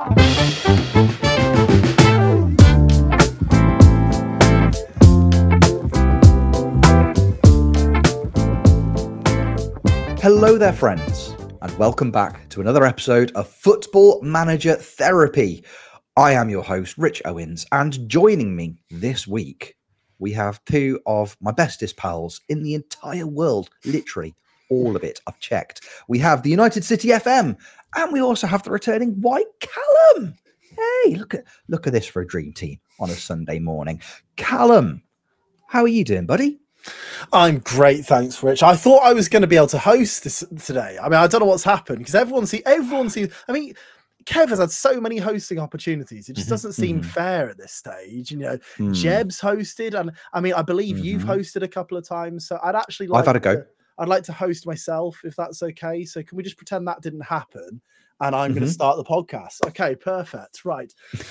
Hello there, friends, and welcome back to another episode of Football Manager Therapy. I am your host, Rich Owens, and joining me this week, we have two of my bestest pals in the entire world, literally all of it. I've checked. We have the United City FM, and we also have the returning White Callum. Hey, look at this for a dream team on a Sunday morning. Callum, how are you doing, buddy? I'm great, thanks, Rich. I thought I was going to be able to host this today. I mean, I don't know what's happened because everyone sees. I mean, Kev has had so many hosting opportunities. It just doesn't seem fair at this stage. You know, Jeb's hosted, and I mean, I believe you've hosted a couple of times. So I'd actually like. I've had a go. I'd like to host myself if that's okay. So can we just pretend that didn't happen? And I'm going to start the podcast. Okay, perfect. Right.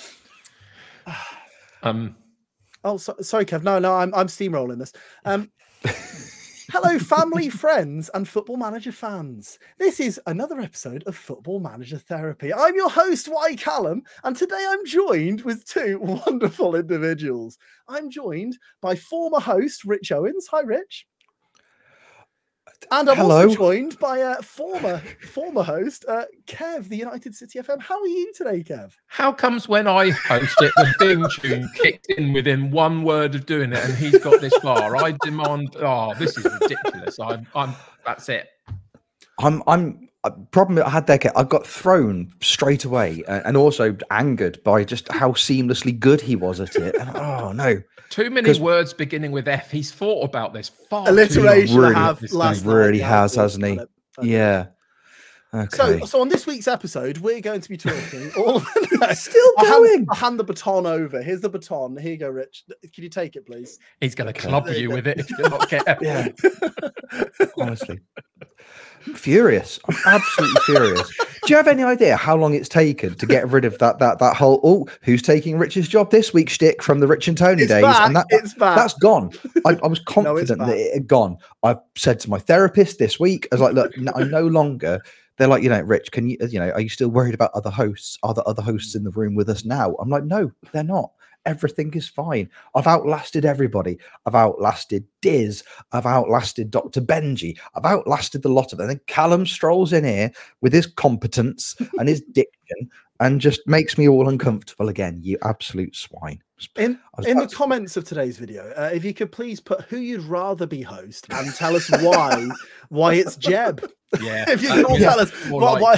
Oh, sorry, Kev. No, I'm steamrolling this. Hello, family, friends, and Football Manager fans. This is another episode of Football Manager Therapy. I'm your host, White Callum, and today I'm joined with two wonderful individuals. I'm joined by former host Rich Owens. Hi, Rich. And I'm also joined by former host Kev, the United City FM. How are you today, Kev? How comes when I host it, the theme tune kicked in within one word of doing it, and he's got this far? I demand. Oh, this is ridiculous. I'm. That's it. Problem I had there, I got thrown straight away and also angered by just how seamlessly good he was at it. And, oh no. Too many words beginning with F. He's thought about this far alliteration. Really has, hasn't he? Yeah. Okay. So on this week's episode, we're going to be talking all of still going. I'll hand the baton over. Here's the baton. Here you go, Rich. Can you take it, please? He's going to club you with it if you're not careful. Yeah. Honestly. I'm furious. I'm absolutely furious. Do you have any idea how long it's taken to get rid of that whole who's taking Rich's job this week shtick from the Rich and Tony days? Back. And that's gone. I was confident that it had gone. I've said to my therapist this week, I was like, look, I'm no longer. They're like, Rich, can you, are you still worried about other hosts? Are there other hosts in the room with us now? I'm like, no, they're not. Everything is fine. I've outlasted everybody. I've outlasted Diz. I've outlasted Dr. Benji. I've outlasted the lot of them. And then Callum strolls in here with his competence and his diction and just makes me all uncomfortable again. You absolute swine. In the comments of today's video, if you could please put who you'd rather be host and tell us why it's Jeb. Yeah. If you can all tell us why.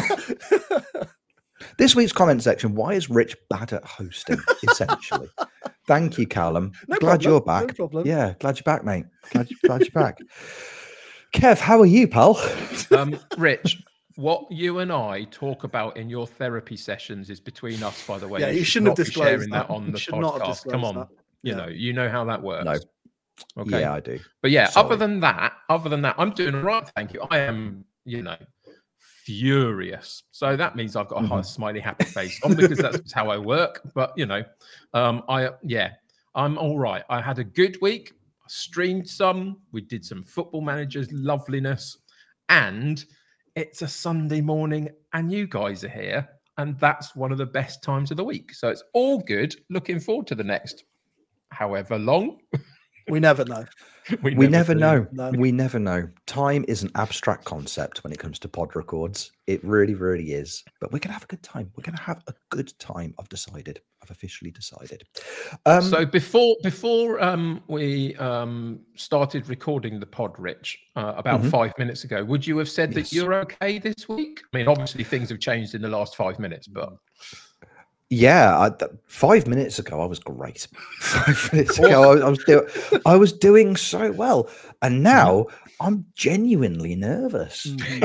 This week's comment section, why is Rich bad at hosting, essentially? Thank you, Callum. Glad you're back. No problem. Yeah, glad you're back, mate. Glad you're back. Kev, how are you, pal? Rich, what you and I talk about in your therapy sessions is between us, by the way. Yeah, you shouldn't have disclosed sharing that on the podcast. Come on. You know how that works. No. Okay. Yeah, I do. But yeah, Sorry. other than that, I'm doing all right, thank you. I am, furious. So that means I've got a smiley happy face on because that's how I work. But I'm all right. I had a good week. I streamed some. We did some Football Managers loveliness, and it's a Sunday morning, and you guys are here, and that's one of the best times of the week. So it's all good. Looking forward to the next, however long. We never know. We never know. No. We never know. Time is an abstract concept when it comes to pod records. It really, really is. But we're going to have a good time. We're going to have a good time. I've officially decided. So before we started recording the pod, Rich, about 5 minutes ago, would you have said that you're okay this week? I mean, obviously things have changed in the last 5 minutes, but... Yeah, 5 minutes ago I was great. 5 minutes ago I was doing so well, and now I'm genuinely nervous.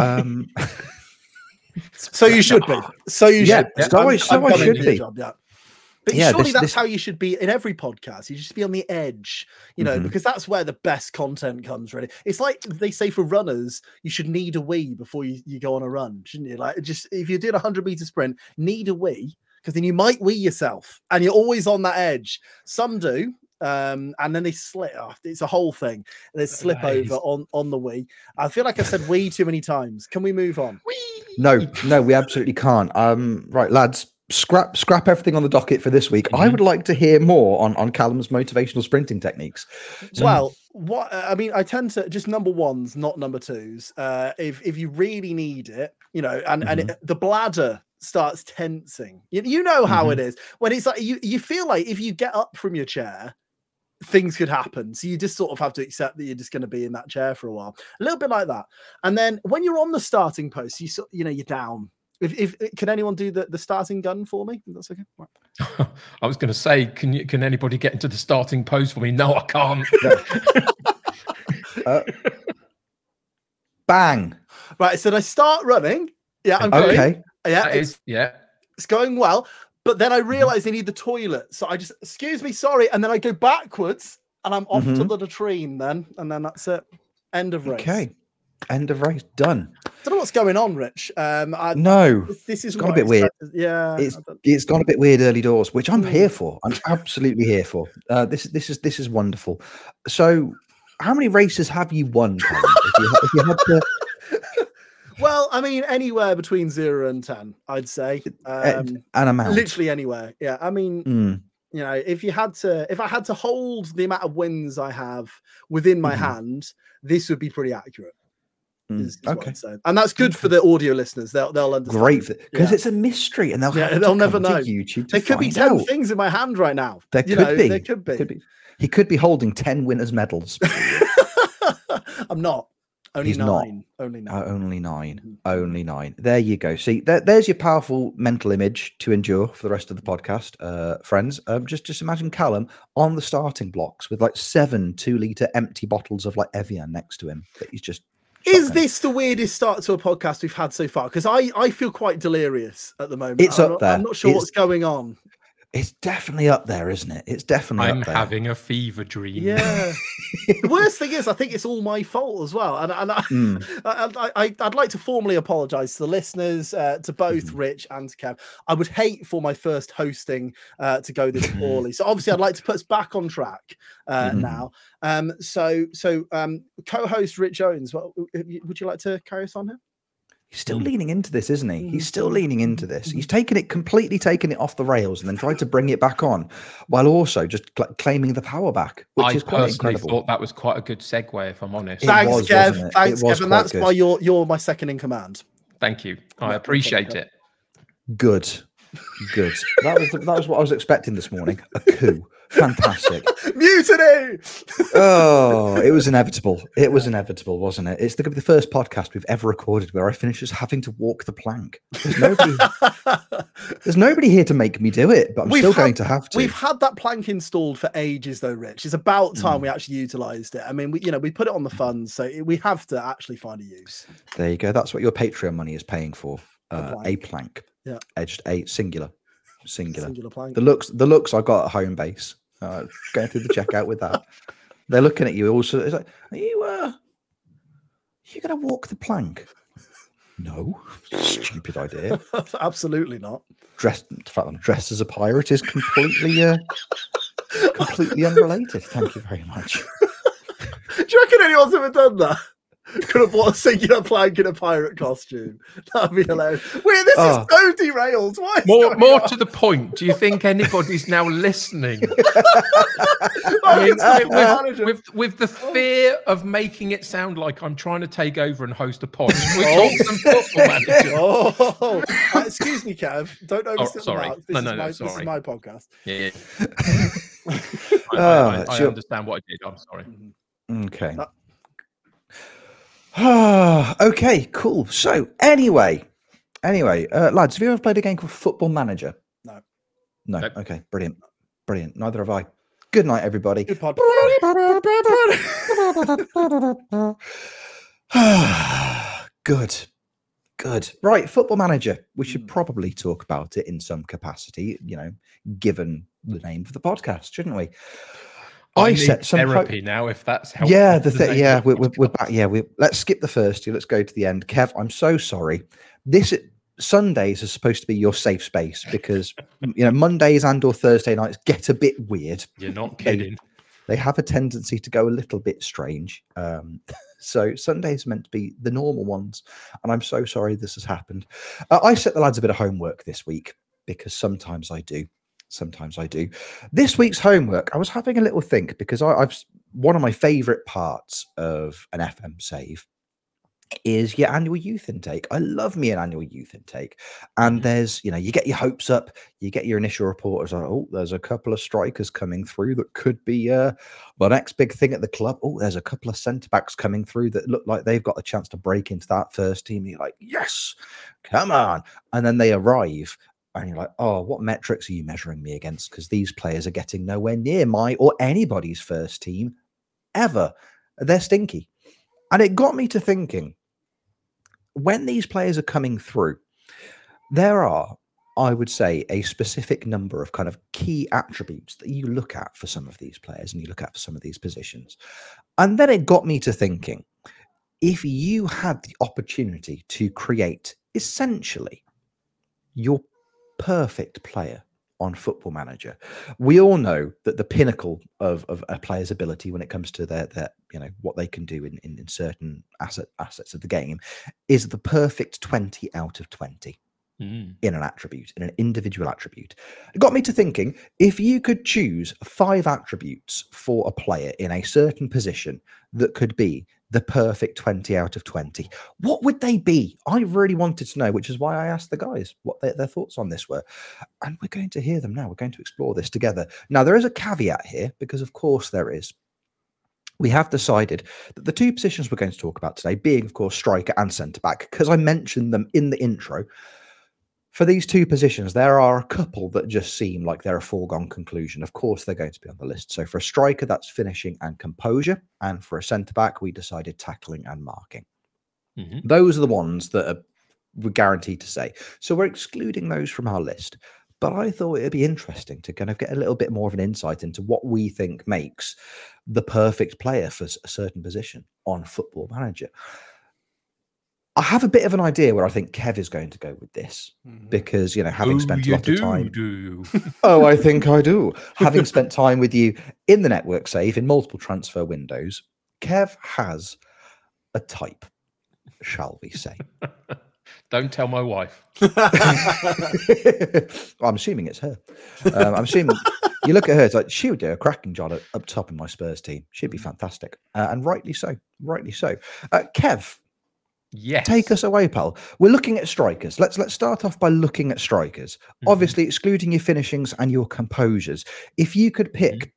So you should be. So you should. So I should be. But surely that's how you should be in every podcast. You should be on the edge, because that's where the best content comes, really. It's like they say for runners, you should need a wee before you go on a run, shouldn't you? Like, just if you're doing a 100-meter sprint, need a wee, because then you might wee yourself, and you're always on that edge. Some do, and then they slip off. It's a whole thing. They slip over on the wee. I feel like I said wee too many times. Can we move on? No, we absolutely can't. Right, lads, scrap everything on the docket for this week. I would like to hear more on Callum's motivational sprinting techniques. Well, what I mean, I tend to just number ones, not number twos. If you really need it, you know, and the bladder starts tensing. You know how it is when it's like you feel like if you get up from your chair, things could happen. So you just sort of have to accept that you're just going to be in that chair for a while, a little bit like that. And then when you're on the starting post, you're down. If can anyone do the starting gun for me? That's okay. Right. I was going to say, can anybody get into the starting post for me? No, I can't. Bang. Right. So I start running. Yeah. I'm Okay. going. Yeah. It's going well. But then I realize I need the toilet. So I just, excuse me, sorry. And then I go backwards and I'm off to the latrine then. And then that's it. End of race. Okay. End of race. Done. I don't know what's going on, Rich. No. This is gone a bit weird. Yeah. It's gone a bit weird early doors, which I'm here for. I'm absolutely here for. This is wonderful. So how many races have you won, Callum? if you had to... Well, I mean, anywhere between 0 and 10, I'd say. An amount. Literally anywhere. Yeah. I mean, you know, if I had to hold the amount of wins I have within my hand, this would be pretty accurate. Is what I'd say. And that's good for the audio listeners. They'll understand. Great, because it's a mystery, and they'll never know. YouTube there could be 10 things in my hand right now. There could be. He could be holding 10 winners' medals. I'm not. Only He's 9. not. Only 9. Only 9. Only 9. There you go. See, there's your powerful mental image to endure for the rest of the podcast, friends. Just imagine Callum on the starting blocks with like 7 2-litre empty bottles of like Evian next to him. That he's just. Is this the weirdest start to a podcast we've had so far? Because I feel quite delirious at the moment. It's up there. I'm not sure what's going on. It's definitely up there, isn't it? It's definitely I'm up there. having a fever dream. Yeah. The worst thing is, I think it's all my fault as well. And I'd like to formally apologise to the listeners, to both Rich and to Kev. I would hate for my first hosting to go this poorly. So obviously, I'd like to put us back on track now. So co-host Rich Owens, would you like to carry us on here? He's still leaning into this, isn't he? He's still leaning into this. He's completely taken it off the rails and then tried to bring it back on while also just claiming the power back, which is quite incredible. I thought that was quite a good segue, if I'm honest. Thanks, Kev. Thanks, Kev. And that's why you're my second in command. Thank you. I appreciate it. Good. That was what I was expecting this morning. A coup. Fantastic. Mutiny. Oh, it was inevitable. It was inevitable, wasn't it? It's the first podcast we've ever recorded where I finish just having to walk the plank. There's nobody here to make me do it, but I'm still going to have to. We've had that plank installed for ages, though, Rich. It's about time we actually utilised it. I mean, we put it on the funds, so we have to actually find a use. There you go. That's what your Patreon money is paying for. A plank. Yeah. Edged A singular plank. The looks I got at home base. Going through the checkout with that. They're looking at you also. It's like, are you gonna walk the plank? No. Stupid idea. Absolutely not. The fact that I'm dressed as a pirate is completely unrelated. Thank you very much. Do you reckon anyone's ever done that? Could have bought a singular plank in a pirate costume. That'd be hilarious. Wait, this is so derailed. Why? More to the point. Do you think anybody's now listening? with the fear of making it sound like I'm trying to take over and host a pod. Some football manager. Excuse me, Kev. Don't overstep the mark. This is my podcast. Yeah. I understand what I did. I'm sorry. Okay. Okay, cool. So anyway, lads, have you ever played a game called Football Manager? No. Nope. Okay, brilliant. Neither have I. Good night, everybody. Good pod. Good. Right, Football Manager. We should probably talk about it in some capacity, given the name of the podcast, shouldn't we? I set some therapy now, if that's helpful. Yeah, we're back. Yeah, let's skip the first two. Let's go to the end. Kev, I'm so sorry. Sundays are supposed to be your safe space because Mondays and/or Thursday nights get a bit weird. You're not kidding. They have a tendency to go a little bit strange. So Sundays meant to be the normal ones, and I'm so sorry this has happened. I set the lads a bit of homework this week. because sometimes I do. Sometimes I do. This week's homework, I was having a little think because I've one of my favourite parts of an FM save is your annual youth intake. I love me an annual youth intake. And there's, you get your hopes up, you get your initial reporters like, oh, there's a couple of strikers coming through that could be the next big thing at the club. Oh, there's a couple of centre backs coming through that look like they've got a chance to break into that first team. And you're like, yes, come on. And then they arrive. And you're like, oh, what metrics are you measuring me against? Because these players are getting nowhere near my or anybody's first team ever. They're stinky. And it got me to thinking, when these players are coming through, there are, I would say, a specific number of kind of key attributes that you look at for some of these players and you look at for some of these positions. And then it got me to thinking, if you had the opportunity to create essentially your perfect player on Football Manager, we all know that the pinnacle of a player's ability when it comes to their what they can do in certain assets of the game is the perfect 20 out of 20 in an attribute, in an individual attribute. It got me to thinking, if you could choose 5 attributes for a player in a certain position that could be the perfect 20 out of 20, what would they be? I really wanted to know, which is why I asked the guys what their thoughts on this were. And we're going to hear them now. We're going to explore this together. Now, there is a caveat here, because of course there is. We have decided that the 2 positions we're going to talk about today, being, of course, striker and centre-back, because I mentioned them in the intro, for these 2 positions, there are a couple that just seem like they're a foregone conclusion. Of course, they're going to be on the list. So for a striker, that's finishing and composure. And for a centre-back, we decided tackling and marking. Those are the ones that we're guaranteed to say. So we're excluding those from our list. But I thought it'd be interesting to kind of get a little bit more of an insight into what we think makes the perfect player for a certain position on Football Manager. I have a bit of an idea where I think Kev is going to go with this because, having spent a lot of time. Oh, I think I do. Having spent time with you in the network save in multiple transfer windows, Kev has a type, shall we say. Don't tell my wife. I'm assuming it's her. I'm assuming you look at her, it's like she would do a cracking job up top in my Spurs team. She'd be fantastic. And rightly so. Rightly so. Kev. Yes. Take us away, pal. We're looking at strikers. Let's start off by looking at strikers. Obviously, excluding your finishings and your composures. If you could pick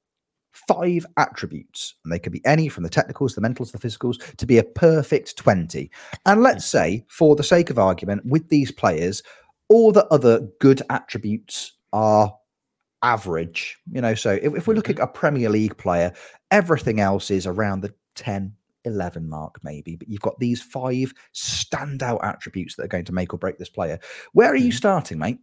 5 attributes, and they could be any from the technicals, the mentals, the physicals, to be a perfect 20. And let's say, for the sake of argument, with these players, all the other good attributes are average. So if we're looking at a Premier League player, everything else is around the 10, 11 mark maybe, but you've got these 5 standout attributes that are going to make or break this player. Where are you starting, mate?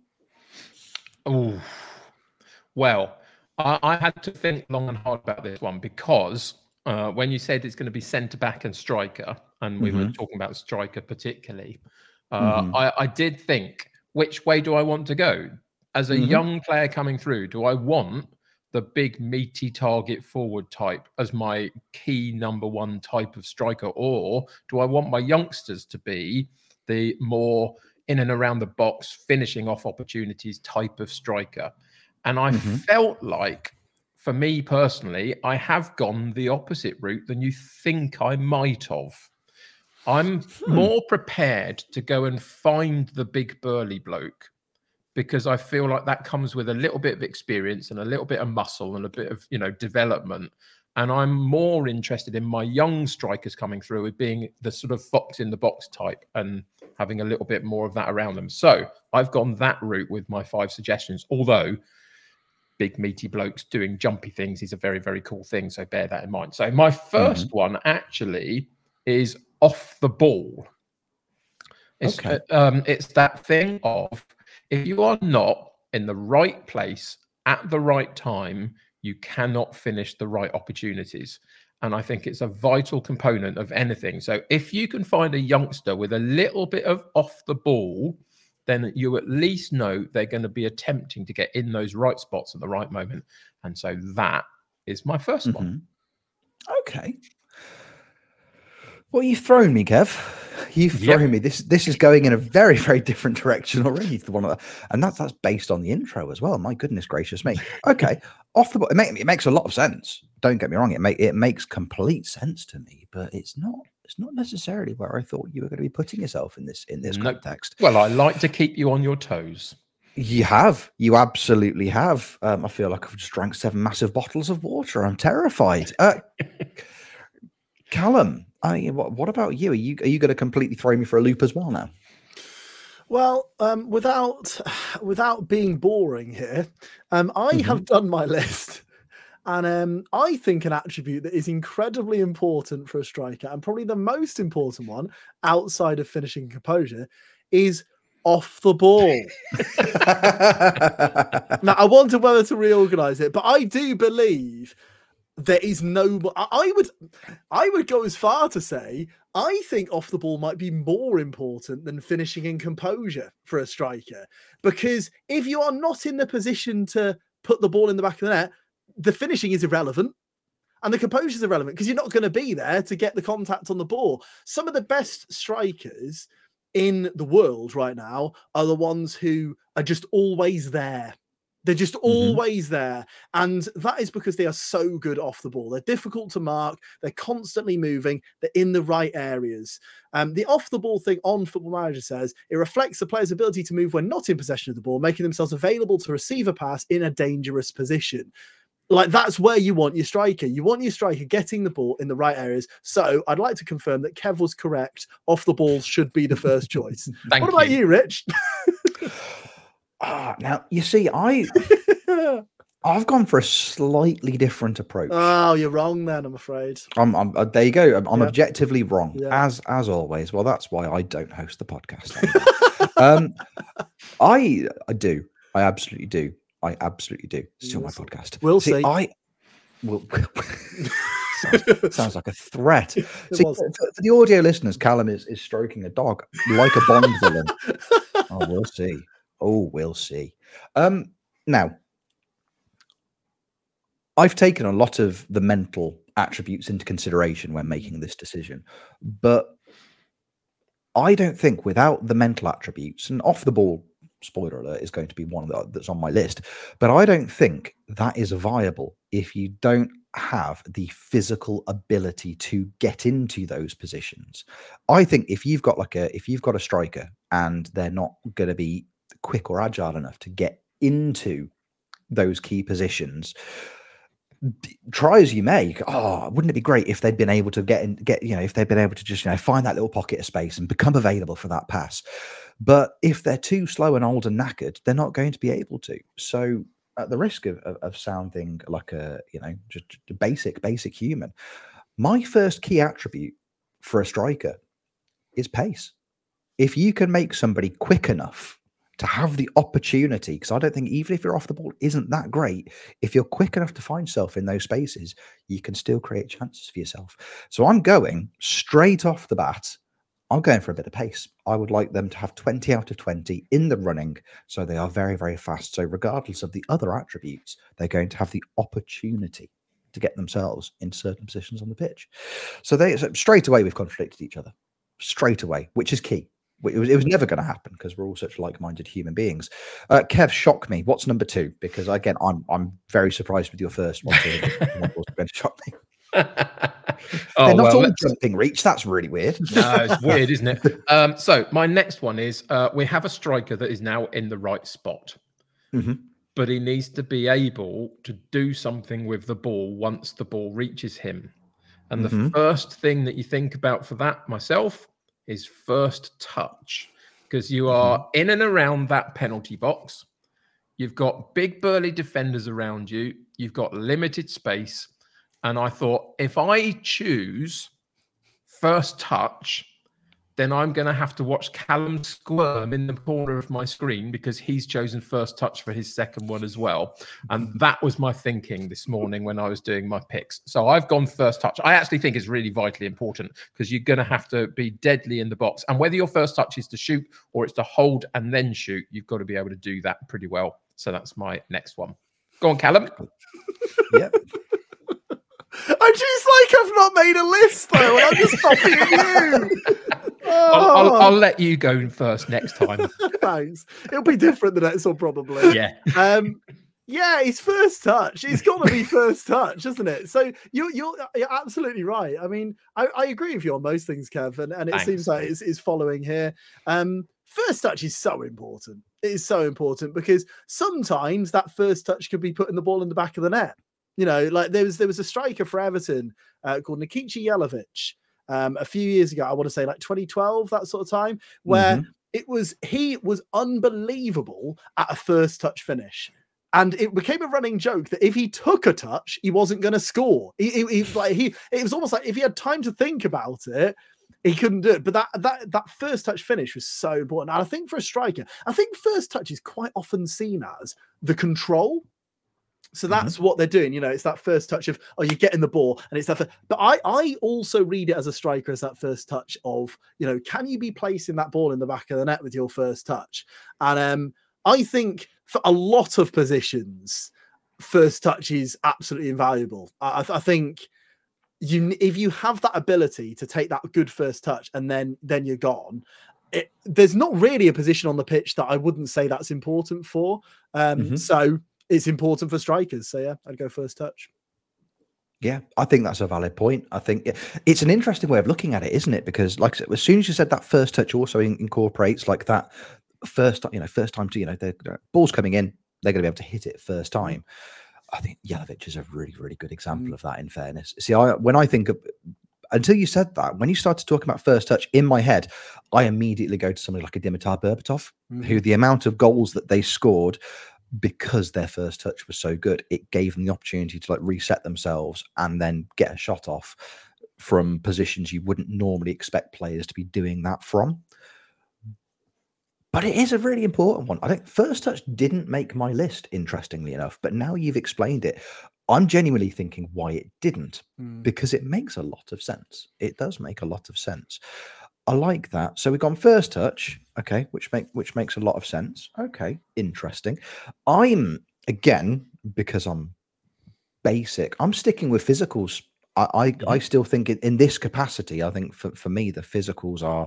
Oh, well, I had to think long and hard about this one because when you said it's going to be centre back and striker, and we were talking about striker particularly, I did think, which way do I want to go? As a young player coming through, do I want the big meaty target forward type as my key number 1 type of striker? Or do I want my youngsters to be the more in and around the box, finishing off opportunities type of striker? And I felt like, for me personally, I have gone the opposite route than you think I might have. I'm more prepared to go and find the big burly bloke, because I feel like that comes with a little bit of experience and a little bit of muscle and a bit of, development. And I'm more interested in my young strikers coming through with being the sort of fox in the box type and having a little bit more of that around them. So I've gone that route with my 5 suggestions, although big meaty blokes doing jumpy things is a very, very cool thing. So bear that in mind. So my first one actually is off the ball. It's that thing of, if you are not in the right place at the right time, you cannot finish the right opportunities. And I think it's a vital component of anything. So if you can find a youngster with a little bit of off the ball, then you at least know they're going to be attempting to get in those right spots at the right moment. And so that is my first one. Okay. Well, you've thrown me, Kev. You've thrown me. This is going in a very, very different direction already. And that's based on the intro as well. My goodness gracious me. Okay, off the ball. It makes a lot of sense. Don't get me wrong. It makes complete sense to me, but it's not necessarily where I thought you were going to be putting yourself in this context. Well, I like to keep you on your toes. You absolutely have. I feel like I've just drank 7 massive bottles of water. I'm terrified. Callum, what about you? Are you going to completely throw me for a loop as well now? Well, without being boring here, I have done my list, and I think an attribute that is incredibly important for a striker, and probably the most important one outside of finishing composure, is off the ball. Now, I wonder whether to reorganize it, but I do believe there is no. I would go as far to say I think off the ball might be more important than finishing in composure for a striker, because if you are not in the position to put the ball in the back of the net, the finishing is irrelevant. And the composure is irrelevant because you're not going to be there to get the contact on the ball. Some of the best strikers in the world right now are the ones who are just always there. They're just always there. And that is because they are so good off the ball. They're difficult to mark. They're constantly moving. They're in the right areas. The off the ball thing on Football Manager says it reflects the player's ability to move when not in possession of the ball, making themselves available to receive a pass in a dangerous position. Like, that's where you want your striker. You want your striker getting the ball in the right areas. So I'd like to confirm that Kev was correct. Off the ball should be the first choice. What about you, Rich? Now, you see, I've gone for a slightly different approach. Oh, you're wrong then, I'm afraid. There you go. I'm objectively wrong, as always. Well, that's why I don't host the podcast. I do. I absolutely do. I absolutely do. Still my podcast. We'll see. Sounds like a threat. See, for the audio listeners, Callum is stroking a dog like a Bond villain. Oh, we'll see. We'll see. Now, I've taken a lot of the mental attributes into consideration when making this decision, but I don't think without the mental attributes, and off the ball, spoiler alert, is going to be one that's on my list, but I don't think that is viable if you don't have the physical ability to get into those positions. I think if you've got a striker and they're not going to be quick or agile enough to get into those key positions, try as you may, wouldn't it be great if they'd been able to if they'd been able to just find that little pocket of space and become available for that pass. But if they're too slow and old and knackered, they're not going to be able to. So at the risk of sounding like just a basic human, my first key attribute for a striker is pace. If you can make somebody quick enough to have the opportunity, because I don't think even if you're off the ball isn't that great, if you're quick enough to find yourself in those spaces, you can still create chances for yourself. So I'm going straight off the bat. I'm going for a bit of pace. I would like them to have 20 out of 20 in the running, so they are very, very fast. So regardless of the other attributes, they're going to have the opportunity to get themselves in certain positions on the pitch. So straight away, we've contradicted each other. Straight away, which is key. It was never going to happen because we're all such like-minded human beings. Kev, shock me. What's number 2? Because again, I'm very surprised with your first one. Going to shock me. They're not all jumping reach. That's really weird. No, it's weird, isn't it? So my next one is we have a striker that is now in the right spot, but he needs to be able to do something with the ball once the ball reaches him. And the first thing that you think about for that, myself, is first touch, because you are in and around that penalty box. You've got big burly defenders around you. You've got limited space. And I thought, if I choose first touch, then I'm going to have to watch Callum squirm in the corner of my screen because he's chosen first touch for his second one as well. And that was my thinking this morning when I was doing my picks. So I've gone first touch. I actually think it's really vitally important because you're going to have to be deadly in the box. And whether your first touch is to shoot or it's to hold and then shoot, you've got to be able to do that pretty well. So that's my next one. Go on, Callum. Yep. I just I've not made a list though, and I'm just copying you. I'll let you go first next time. Thanks. It'll be different the next one, probably. Yeah. Yeah, it's first touch. It's got to be first touch, isn't it? So you're absolutely right. I mean, I agree with you on most things, Kev, and it seems like it's following here. First touch is so important. It is so important because sometimes that first touch could be putting the ball in the back of the net. You know, like there was a striker for Everton called Nikica Jelavic a few years ago. I want to say like 2012, that sort of time, where he was unbelievable at a first touch finish. And it became a running joke that if he took a touch, he wasn't going to score. It was almost like if he had time to think about it, he couldn't do it. But that first touch finish was so important. And I think for a striker, I think first touch is quite often seen as the control. So that's what they're doing. You know, it's that first touch of, oh, you're getting the ball. And it's that. But I also read it as a striker as that first touch of, you know, can you be placing that ball in the back of the net with your first touch? And I think for a lot of positions, first touch is absolutely invaluable. I think if you have that ability to take that good first touch and then you're gone, there's not really a position on the pitch that I wouldn't say that's important for. So it's important for strikers. So yeah, I'd go first touch. Yeah, I think that's a valid point. I think it's an interesting way of looking at it, isn't it? Because like I said, as soon as you said that first touch also incorporates like that first time to, you know, the ball's coming in, they're going to be able to hit it first time. I think Jelavic is a really, really good example of that, in fairness. See, when I think of, until you said that, when you started talking about first touch, in my head, I immediately go to somebody like a Dimitar Berbatov, who the amount of goals that they scored because their first touch was so good, it gave them the opportunity to like reset themselves and then get a shot off from positions you wouldn't normally expect players to be doing that from. But it is a really important one. I think first touch didn't make my list, interestingly enough, but now you've explained it, I'm genuinely thinking why it didn't, because it makes a lot of sense. It does make a lot of sense. I like that. So we've gone first touch, okay, which makes a lot of sense. Okay, interesting. I'm, again, because I'm basic, I'm sticking with physicals. I still think in this capacity, I think for me, the physicals are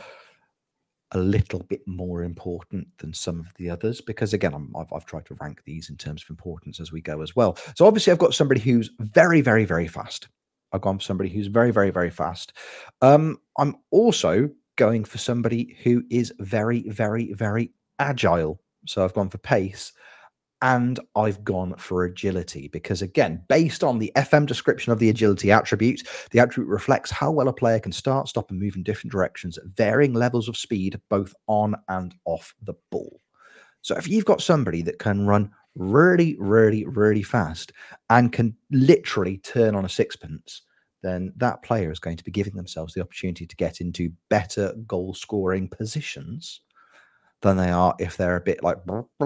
a little bit more important than some of the others, because again, I've tried to rank these in terms of importance as we go as well. So obviously I've got somebody who's very, very, very fast. I've gone for somebody who's very, very, very fast. I'm also going for somebody who is very, very, very agile. So I've gone for pace. And I've gone for agility because, again, based on the FM description of the agility attribute, the attribute reflects how well a player can start, stop, and move in different directions at varying levels of speed, both on and off the ball. So if you've got somebody that can run really, really, really fast and can literally turn on a sixpence, then that player is going to be giving themselves the opportunity to get into better goal-scoring positions than they are if they're a bit like,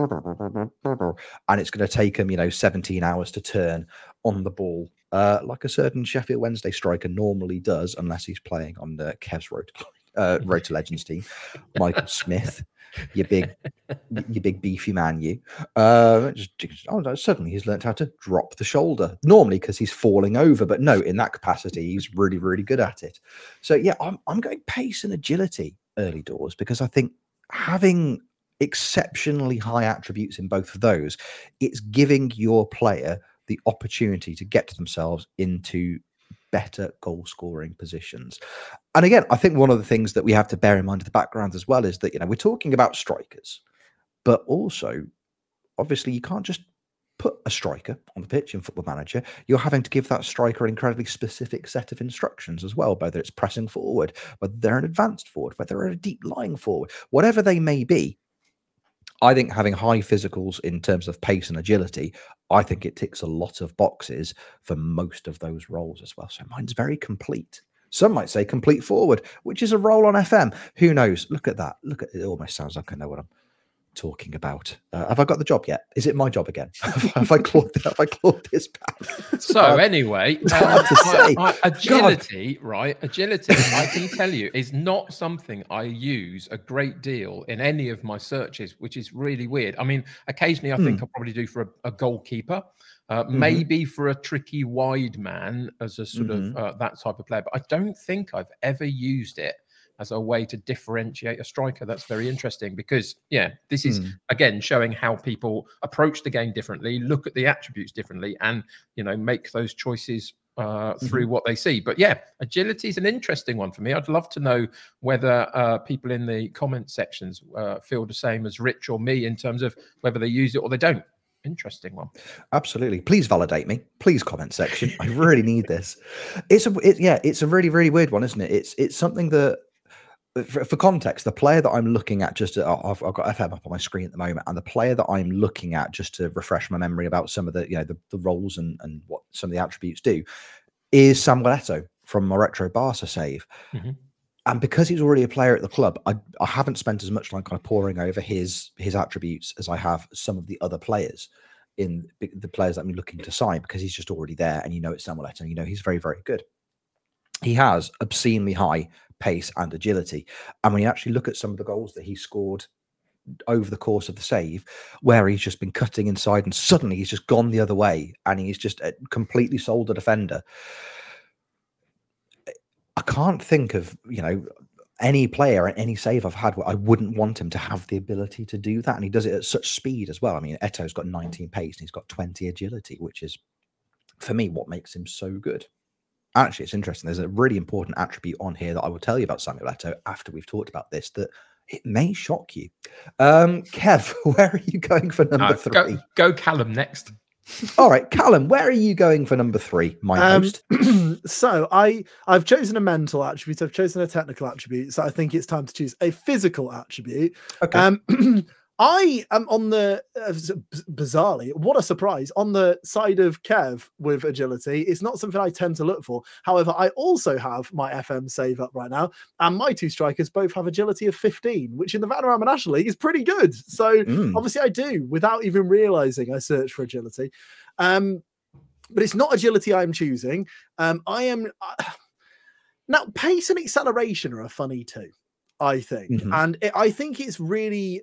and it's going to take them, 17 hours to turn on the ball, like a certain Sheffield Wednesday striker normally does, unless he's playing on the Kev's Road to Legends team. Michael Smith, you big beefy man, you. Suddenly he's learnt how to drop the shoulder, normally because he's falling over, but no, in that capacity, he's really, really good at it. So yeah, I'm going pace and agility early doors because I think having exceptionally high attributes in both of those, it's giving your player the opportunity to get themselves into better goal scoring positions. And again, I think one of the things that we have to bear in mind in the background as well is that, we're talking about strikers, but also obviously you can't just put a striker on the pitch in Football Manager. You're having to give that striker an incredibly specific set of instructions as well, whether it's pressing forward, whether they're an advanced forward, whether they're a deep lying forward, whatever they may be. I think having high physicals in terms of pace and agility, I think it ticks a lot of boxes for most of those roles as well. So mine's very complete. Some might say complete forward, which is a role on FM. Who knows? Look at that. Look at it. Almost sounds like I know what I'm talking about. Have I got the job yet? Is it my job again? have I clawed this back? So anyway, agility, right? Agility, I can tell you, is not something I use a great deal in any of my searches, which is really weird. I mean, occasionally I think I'll probably do for a goalkeeper, maybe for a tricky wide man as a sort of that type of player, but I don't think I've ever used it as a way to differentiate a striker. That's very interesting because, yeah, this is, again, showing how people approach the game differently, look at the attributes differently, and, you know, make those choices through what they see. But yeah, agility is an interesting one for me. I'd love to know whether people in the comment sections feel the same as Rich or me in terms of whether they use it or they don't. Interesting one. Absolutely. Please validate me. Please, comment section. I really need this. It's a really, really weird one, isn't it? It's something that, for context, the player that I'm looking at, I've got FM up on my screen at the moment, and the player that I'm looking at, just to refresh my memory about some of the, you know, the roles and what some of the attributes do, is Samuel Eto'o from my Retro Barca save. And because he's already a player at the club, I haven't spent as much time kind of poring over his attributes as I have some of the other players in the players that I'm looking to sign, because he's just already there, and you know it's Samuel Eto'o, and you know he's very, very good. He has obscenely high pace and agility, and when you actually look at some of the goals that he scored over the course of the save, where he's just been cutting inside and suddenly he's just gone the other way and he's just completely sold the defender. I can't think of, you know, any player and any save I've had where I wouldn't want him to have the ability to do that, and he does it at such speed as well. I mean, Eto'o's got 19 pace and he's got 20 agility, which is, for me, what makes him so good. Actually, it's interesting. There's a really important attribute on here that I will tell you about Samuel Eto'o after we've talked about this, that it may shock you. Kev, where are you going for number 3? Go Callum next. All right, Callum, where are you going for number 3, my host? So I've chosen a mental attribute. I've chosen a technical attribute. So I think it's time to choose a physical attribute. Okay. I am on the, bizarrely, what a surprise, on the side of Kev with agility. It's not something I tend to look for. However, I also have my FM save up right now, and my 2 strikers both have agility of 15, which in the Vanarama National League is pretty good. So obviously I do, without even realizing I searched for agility. But it's not agility I'm choosing. Now, pace and acceleration are a funny too, I think. And I think it's really...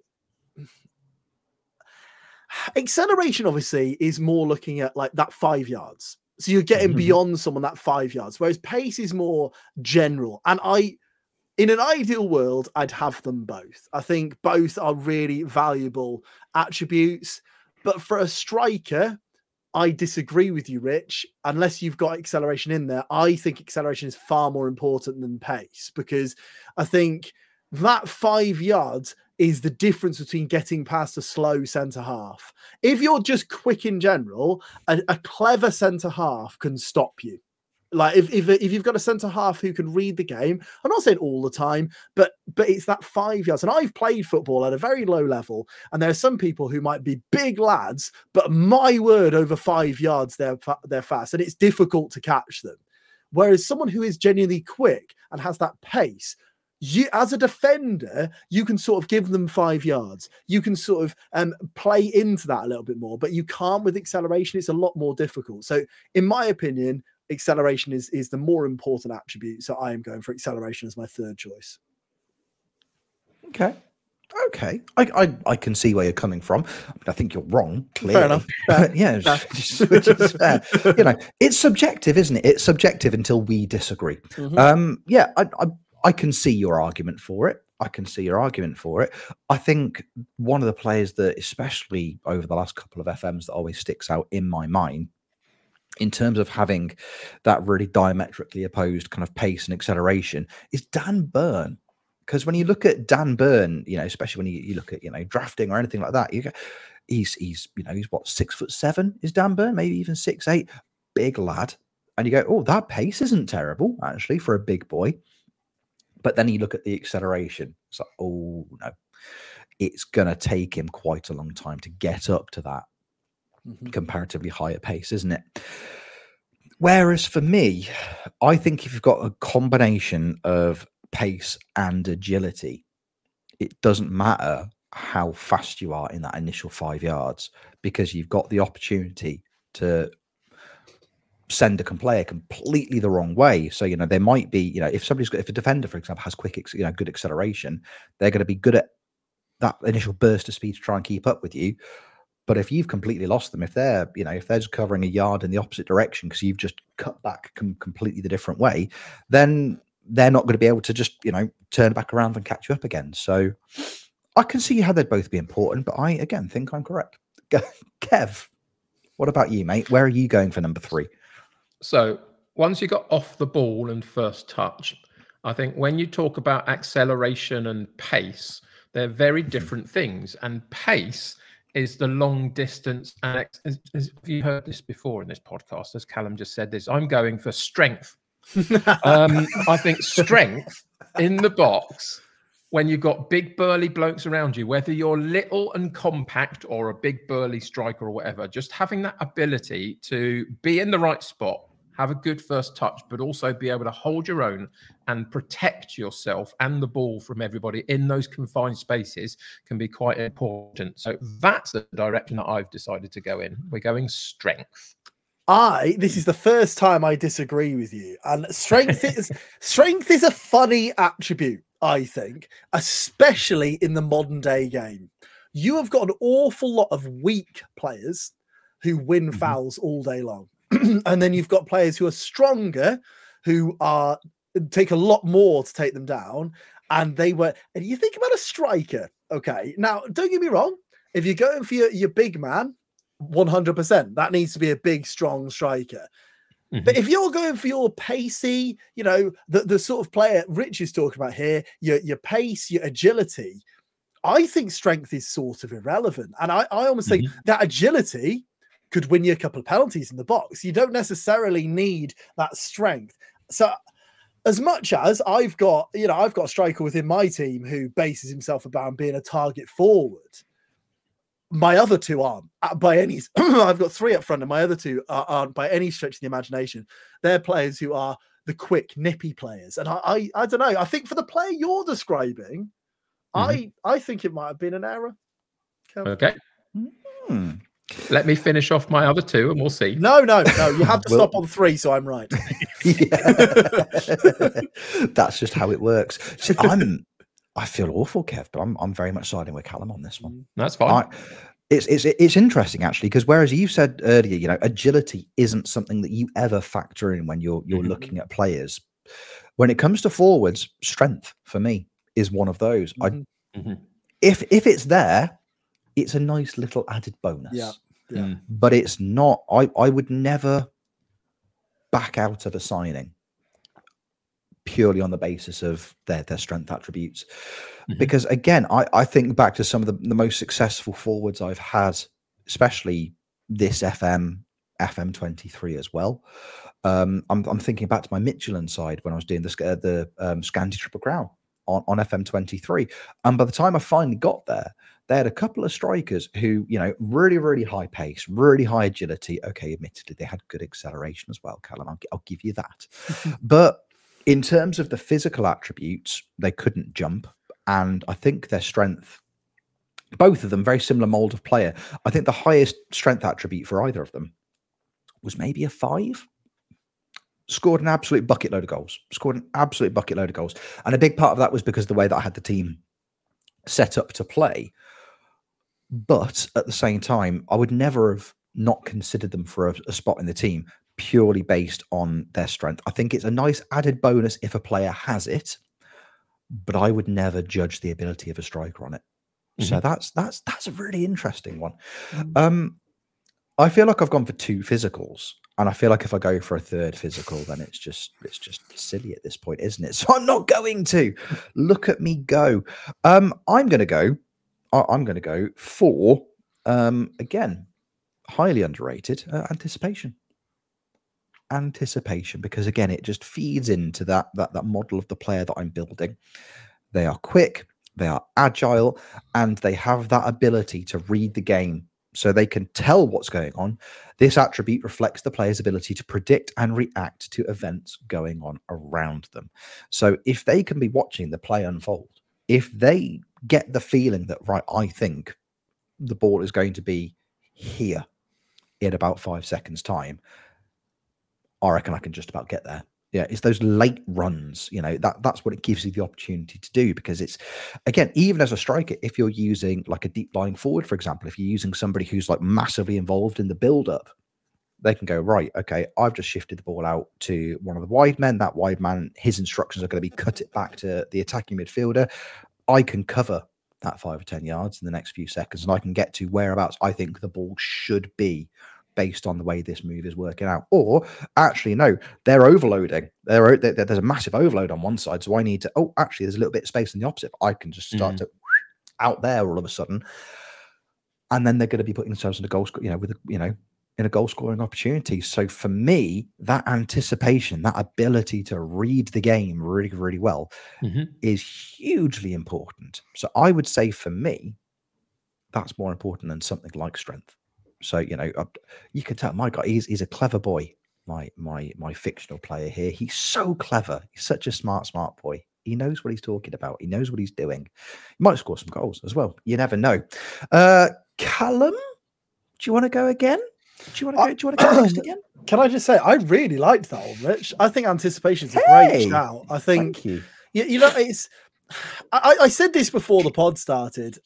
Acceleration obviously is more looking at like that 5 yards, so you're getting beyond someone that 5 yards, whereas pace is more general. And in an ideal world, I'd have them both. I think both are really valuable attributes, but for a striker, I disagree with you, Rich. Unless you've got acceleration in there, I think acceleration is far more important than pace, because I think that 5 yards is the difference between getting past a slow centre half. If you're just quick in general, a clever centre half can stop you. Like if you've got a centre half who can read the game, I'm not saying all the time, but it's that 5 yards. And I've played football at a very low level, and there are some people who might be big lads, but my word, over 5 yards they're fast, and it's difficult to catch them. Whereas someone who is genuinely quick and has that pace, you, as a defender, you can sort of give them 5 yards. You can sort of play into that a little bit more, but you can't with acceleration. It's a lot more difficult. So in my opinion, acceleration is the more important attribute. So I am going for acceleration as my 3rd choice. Okay. I can see where you're coming from. I think you're wrong, clearly. Fair enough. But yeah, which is fair. You know, it's subjective, isn't it? It's subjective until we disagree. Yeah, I can see your argument for it. I think one of the players that, especially over the last couple of FMs, that always sticks out in my mind in terms of having that really diametrically opposed kind of pace and acceleration is Dan Burn. Because when you look at Dan Burn, you know, especially when you look at, you know, drafting or anything like that, he's you know, he's what, 6'7" is Dan Burn, maybe even 6'8", big lad. And you go, oh, that pace isn't terrible actually for a big boy. But then you look at the acceleration. It's like, oh, no, it's going to take him quite a long time to get up to that comparatively higher pace, isn't it? Whereas for me, I think if you've got a combination of pace and agility, it doesn't matter how fast you are in that initial 5 yards, because you've got the opportunity to send a player completely the wrong way. So, you know, there might be, you know, if a defender, for example, has good acceleration, they're going to be good at that initial burst of speed to try and keep up with you. But if you've completely lost them, if they're just covering a yard in the opposite direction because you've just cut back completely the different way, then they're not going to be able to just, turn back around and catch you up again. So I can see how they'd both be important, but I, again, think I'm correct. Kev, what about you, mate? Where are you going for number 3? So once you got off the ball and first touch, I think when you talk about acceleration and pace, they're very different things. And pace is the long distance. And have you heard this before in this podcast? As Callum just said this, I'm going for strength. I think strength in the box, when you've got big burly blokes around you, whether you're little and compact or a big burly striker or whatever, just having that ability to be in the right spot, have a good first touch, but also be able to hold your own and protect yourself and the ball from everybody in those confined spaces can be quite important. So that's the direction that I've decided to go in. We're going strength. This is the first time I disagree with you. And strength is a funny attribute, I think, especially in the modern day game. You have got an awful lot of weak players who win fouls all day long. And then you've got players who are stronger, who take a lot more to take them down. And you think about a striker. Okay. Now, don't get me wrong. If you're going for your big man, 100%, that needs to be a big, strong striker. But if you're going for your pacey, the sort of player Rich is talking about here, your pace, your agility, I think strength is sort of irrelevant. And I almost think that agility could win you a couple of penalties in the box. You don't necessarily need that strength. So as much as I've got a striker within my team who bases himself about being a target forward, my other two aren't by any. I've got 3 up front, and my other 2 aren't by any stretch of the imagination. They're players who are the quick, nippy players. And I don't know. I think for the player you're describing, I think it might have been an error. Okay. Let me finish off my other 2 and we'll see. No. You have to stop on 3, so I'm right. That's just how it works. See, I feel awful, Kev, but I'm very much siding with Callum on this one. That's fine. It's interesting, actually, because whereas you said earlier, agility isn't something that you ever factor in when you're looking at players. When it comes to forwards, strength for me is one of those. If it's there, it's a nice little added bonus. Yeah. But it's not. I would never back out of a signing purely on the basis of their strength attributes. Because again, I think back to some of the most successful forwards I've had, especially this FM23 as well. I'm thinking back to my Michelin side when I was doing the Scandi Triple Crown on FM23. And by the time I finally got there, they had a couple of strikers who, really, really high pace, really high agility. Okay, admittedly, they had good acceleration as well, Callum. I'll give you that. But in terms of the physical attributes, they couldn't jump. And I think their strength, both of them, very similar mold of player. I think the highest strength attribute for either of them was maybe a 5. Scored an absolute bucket load of goals. And a big part of that was because of the way that I had the team set up to play. But at the same time, I would never have not considered them for a spot in the team purely based on their strength. I think it's a nice added bonus if a player has it, but I would never judge the ability of a striker on it. So that's a really interesting one. I feel like I've gone for 2 physicals, and I feel like if I go for a 3rd physical, then it's just silly at this point, isn't it? So I'm not going to. Look at me go. I'm going to go for again, highly underrated anticipation. Because again, it just feeds into that model of the player that I'm building. They are quick, they are agile, and they have that ability to read the game so they can tell what's going on. This attribute reflects the player's ability to predict and react to events going on around them. So if they can be watching the play unfold, if they get the feeling that, right, I think the ball is going to be here in about 5 seconds time, I reckon I can just about get there. Yeah, it's those late runs, that's what it gives you the opportunity to do. Because it's, again, even as a striker, if you're using like a deep lying forward, for example, if you're using somebody who's like massively involved in the build up, they can go, right, okay, I've just shifted the ball out to one of the wide men. That wide man, his instructions are going to be cut it back to the attacking midfielder. I can cover that 5 or 10 yards in the next few seconds, and I can get to whereabouts I think the ball should be based on the way this move is working out. Or actually, no, they're overloading. There's a massive overload on one side, so I need to, actually, there's a little bit of space on the opposite. I can just start to out there all of a sudden, and then they're going to be putting themselves in a goal, in a goal scoring opportunity. So for me, that anticipation, that ability to read the game really, really well is hugely important. So I would say for me, that's more important than something like strength. So, you can tell my guy, he's a clever boy. My fictional player here, he's so clever. He's such a smart boy. He knows what he's talking about. He knows what he's doing. He might score some goals as well. You never know. Callum, do you want to go again? Do you want to go next again? Can I just say, I really liked that one, Rich. I think anticipation is a great shout. I think, thank you. It's. I said this before the pod started.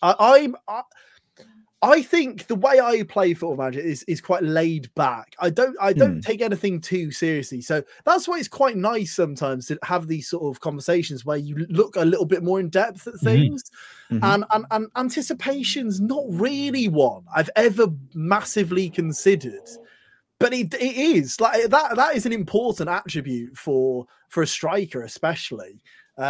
I think the way I play Football Manager is quite laid back. I don't take anything too seriously. So that's why it's quite nice sometimes to have these sort of conversations where you look a little bit more in depth at things. And anticipation's not really one I've ever massively considered. But it is like that is an important attribute for a striker, especially.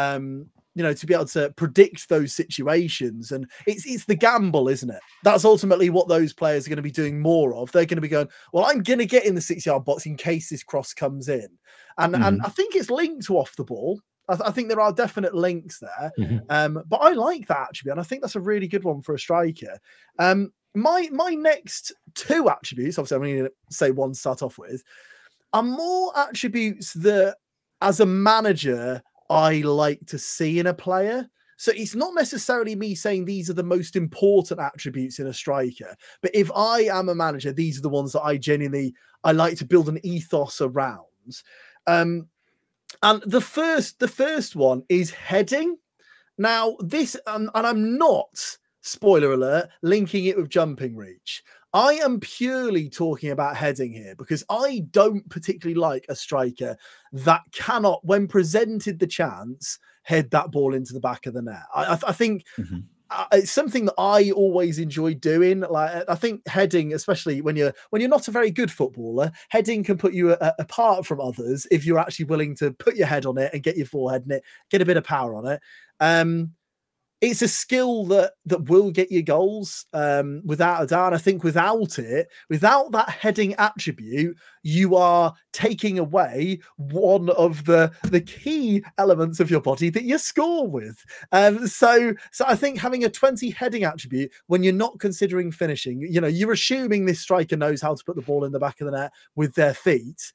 To be able to predict those situations. And it's the gamble, isn't it? That's ultimately what those players are going to be doing more of. They're going to be going, well, I'm going to get in the 6-yard box in case this cross comes in. And I think it's linked to off the ball. I think there are definite links there. But I like that attribute. And I think that's a really good one for a striker. My next two attributes, obviously I'm going to say one to start off with, are more attributes that as a manager I like to see in a player. So it's not necessarily me saying these are the most important attributes in a striker, but if I am a manager, these are the ones that I like to build an ethos around. And the first one is heading. Now this, and I'm not, spoiler alert, linking it with jumping reach. I am purely talking about heading here because I don't particularly like a striker that cannot, when presented the chance, head that ball into the back of the net. I think it's something that I always enjoy doing. Like I think heading, especially when you're not a very good footballer, heading can put you apart from others if you're actually willing to put your head on it and get your forehead in it, get a bit of power on it. It's a skill that will get you goals without a doubt. I think without that heading attribute, you are taking away one of the key elements of your body that you score with. So I think having a 20 heading attribute when you're not considering finishing, you're assuming this striker knows how to put the ball in the back of the net with their feet.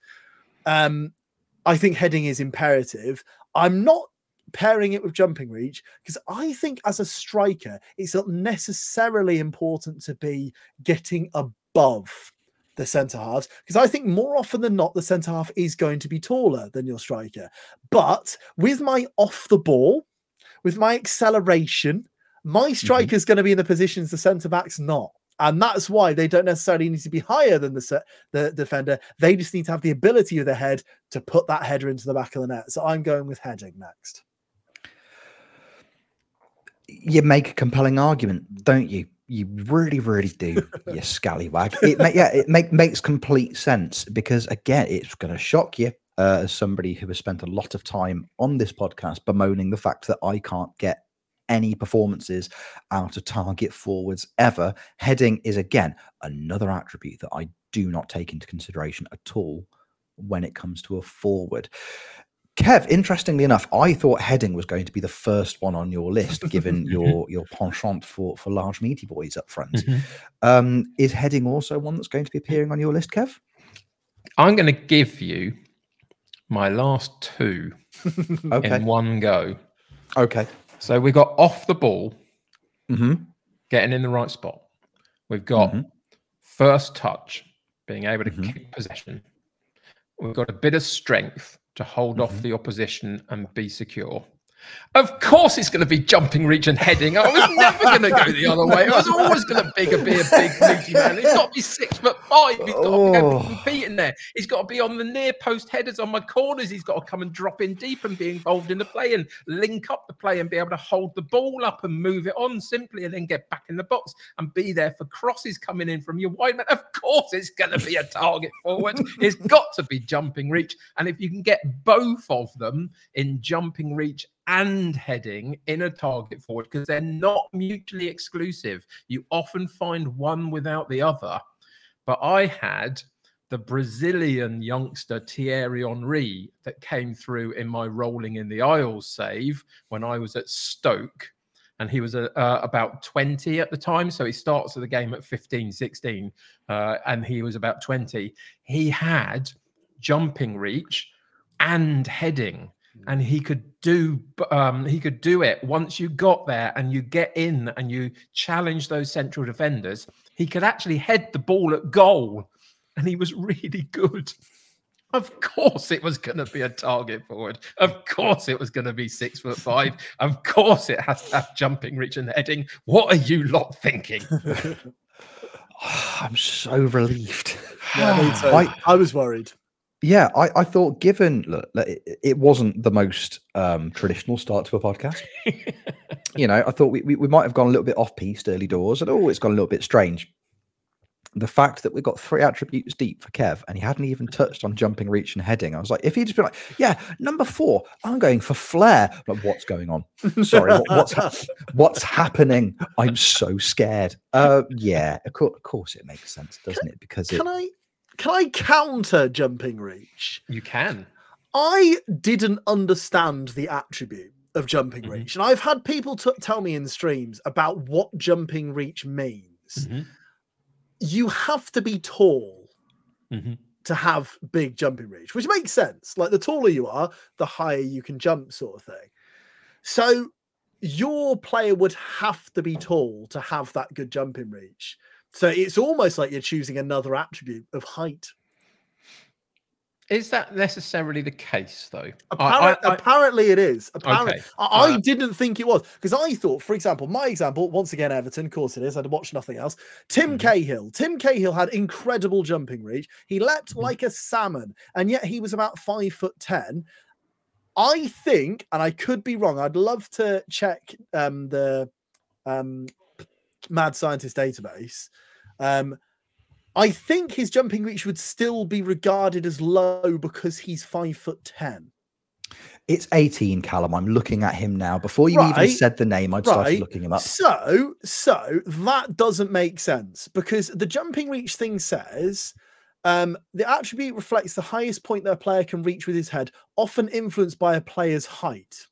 I think heading is imperative. I'm not pairing it with jumping reach because I think as a striker it's not necessarily important to be getting above the centre halves, because I think more often than not the centre half is going to be taller than your striker. But with my off the ball, with my acceleration, my striker is going to be in the positions the centre back's not. And that's why they don't necessarily need to be higher than the defender. They just need to have the ability of their head to put that header into the back of the net. So I'm going with heading next. You make a compelling argument, don't you? You really, really do, you scallywag. It makes complete sense because, again, it's going to shock you as somebody who has spent a lot of time on this podcast bemoaning the fact that I can't get any performances out of target forwards ever. Heading is, again, another attribute that I do not take into consideration at all when it comes to a forward. Kev, interestingly enough, I thought heading was going to be the first one on your list, given your penchant for large meaty boys up front. Is heading also one that's going to be appearing on your list, Kev? I'm going to give you my last two in one go. Okay. So we've got off the ball, getting in the right spot. We've got first touch, being able to keep possession. We've got a bit of strength to hold off the opposition and be secure. Of course it's going to be jumping, reach and heading. I was never going to go the other way. I was always going to be a big, meaty man. He's got to be 6'5". He's got to be able to compete in there. He's got to be on the near post headers on my corners. He's got to come and drop in deep and be involved in the play and link up the play and be able to hold the ball up and move it on simply and then get back in the box and be there for crosses coming in from your wide man. Of course it's going to be a target forward. It's got to be jumping reach. And if you can get both of them in jumping reach and heading in a target forward, because they're not mutually exclusive. You often find one without the other. But I had the Brazilian youngster Thierry Henry that came through in my Rolling in the Isles save when I was at Stoke. And he was about 20 at the time. So he starts the game at 15, 16. And he was about 20. He had jumping reach and heading. And he could do it once you got there and you get in and you challenge those central defenders. He could actually head the ball at goal, and he was really good. Of course, it was going to be a target forward. Of course, it was going to be 6'5". Of course, it has to have jumping reach and heading. What are you lot thinking? I'm so relieved. Yeah, I was worried. Yeah, I thought, given look, it wasn't the most traditional start to a podcast. I thought we might have gone a little bit off piste early doors, and it's gone a little bit strange. The fact that we got 3 attributes deep for Kev, and he hadn't even touched on jumping, reach, and heading. I was like, if he'd just been like, yeah, number 4, I'm going for flair. I'm like, what's going on? Sorry, what's happening? I'm so scared. Yeah, of course it makes sense, doesn't it? Because Can I counter jumping reach? You can. I didn't understand the attribute of jumping reach. And I've had people tell me in streams about what jumping reach means. You have to be tall to have big jumping reach, which makes sense. Like, the taller you are, the higher you can jump, sort of thing. So your player would have to be tall to have that good jumping reach. So it's almost like you're choosing another attribute of height. Is that necessarily the case, though? Apparently it is. Apparently, okay. I didn't think it was, because I thought, for example, my example, once again, Everton, of course it is, I'd watched nothing else. Tim Cahill. Tim Cahill had incredible jumping reach. He leapt like a salmon, and yet he was about 5'10". I think, and I could be wrong, I'd love to check the Mad Scientist database. I think his jumping reach would still be regarded as low because he's 5'10". It's 18, Callum. I'm looking at him now. Before you even said the name, I'd started looking him up. So that doesn't make sense, because the jumping reach thing says the attribute reflects the highest point that a player can reach with his head, often influenced by a player's height.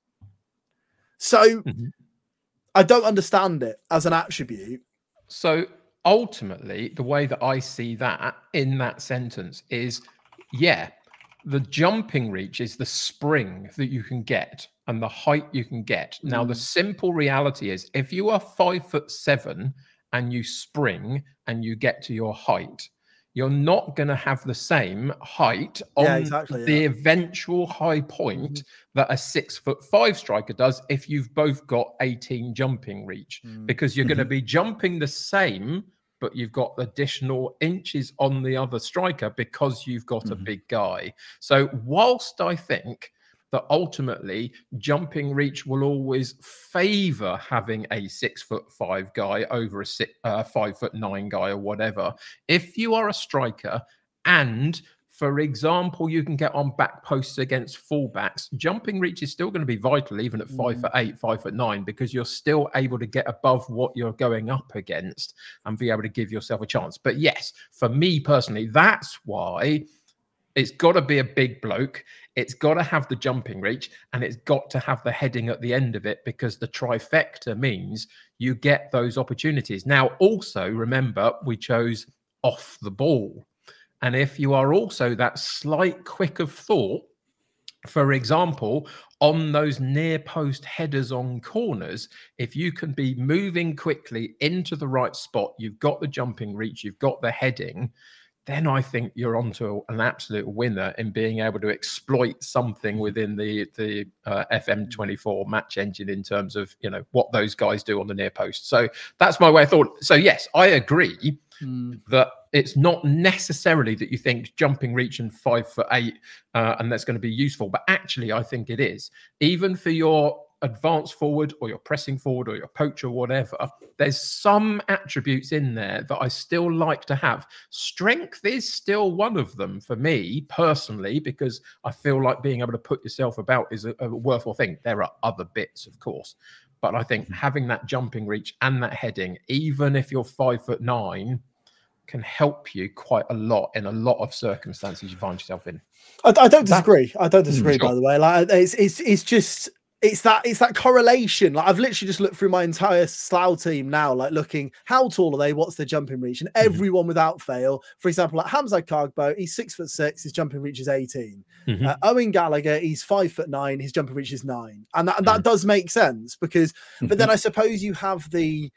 So I don't understand it as an attribute. So ultimately, the way that I see that in that sentence is, yeah, the jumping reach is the spring that you can get and the height you can get. Now, the simple reality is, if you are 5'7" and you spring and you get to your height, you're not going to have the same height on the eventual high point that a 6'5" striker does if you've both got 18 jumping reach, because you're going to be jumping the same, but you've got additional inches on the other striker because you've got a big guy. So whilst I think that ultimately jumping reach will always favor having a 6'5" guy over a 5'9" guy or whatever, if you are a striker and, for example, you can get on back posts against fullbacks, jumping reach is still going to be vital even at 5'8", 5'9", because you're still able to get above what you're going up against and be able to give yourself a chance. But yes, for me personally, that's why it's got to be a big bloke. It's got to have the jumping reach, and it's got to have the heading at the end of it, because the trifecta means you get those opportunities. Now, also remember, we chose off the ball. And if you are also that slight quick of thought, for example, on those near post headers on corners, if you can be moving quickly into the right spot, you've got the jumping reach, you've got the heading, then I think you're onto an absolute winner in being able to exploit something within the FM24 match engine in terms of, you know, what those guys do on the near post. So that's my way of thought. So yes, I agree that it's not necessarily that you think jumping reach and 5'8" and that's going to be useful, but actually I think it is. Even for your advance forward or your pressing forward or your poach or whatever, there's some attributes in there that I still like to have. Strength is still one of them for me personally, because I feel like being able to put yourself about is a worthwhile thing. There are other bits, of course, but I think having that jumping reach and that heading, even if you're 5'9", can help you quite a lot in a lot of circumstances you find yourself in. I don't disagree. I don't disagree, by the way. Like it's just it's that correlation. Like I've literally just looked through my entire Slough team now, like looking how tall are they, what's their jumping reach, and everyone without fail. For example, like Hamza Kargbo, he's 6'6", his jumping reach is 18. Owen Gallagher, he's 5'9", his jumping reach is 9, and that does make sense because. But then I suppose you have the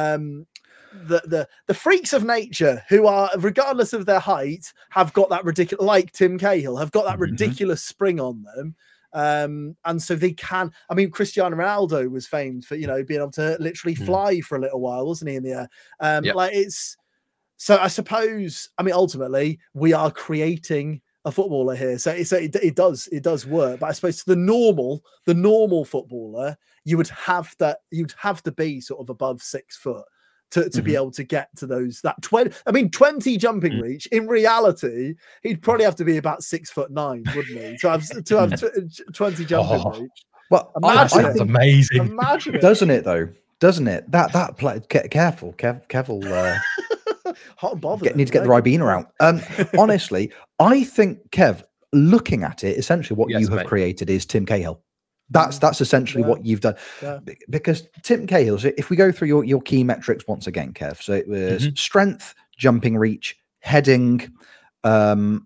freaks of nature who are, regardless of their height, have got that ridiculous, like Tim Cahill, have got that ridiculous spring on them. And so they can, I mean, Cristiano Ronaldo was famed for, you know, being able to literally fly for a little while, wasn't he, in the air? Like it's, so I suppose, I mean, ultimately we are creating a footballer here. So it does work. But I suppose to the normal footballer, you'd have to be sort of above 6 foot to be able to get to that 20 jumping reach. In reality, he'd probably have to be about 6'9", wouldn't he? To have 20 jumping reach. Well, that's amazing. Imagine it. Doesn't it though? Doesn't it? That play, careful, Kev will hot and bothered. Need to get the Ribena out. Honestly, I think, Kev, looking at it, essentially what you have created is Tim Cahill. That's essentially what you've done. Because Tim Cahill, if we go through your key metrics once again, Kev, so it was strength, jumping reach, heading, off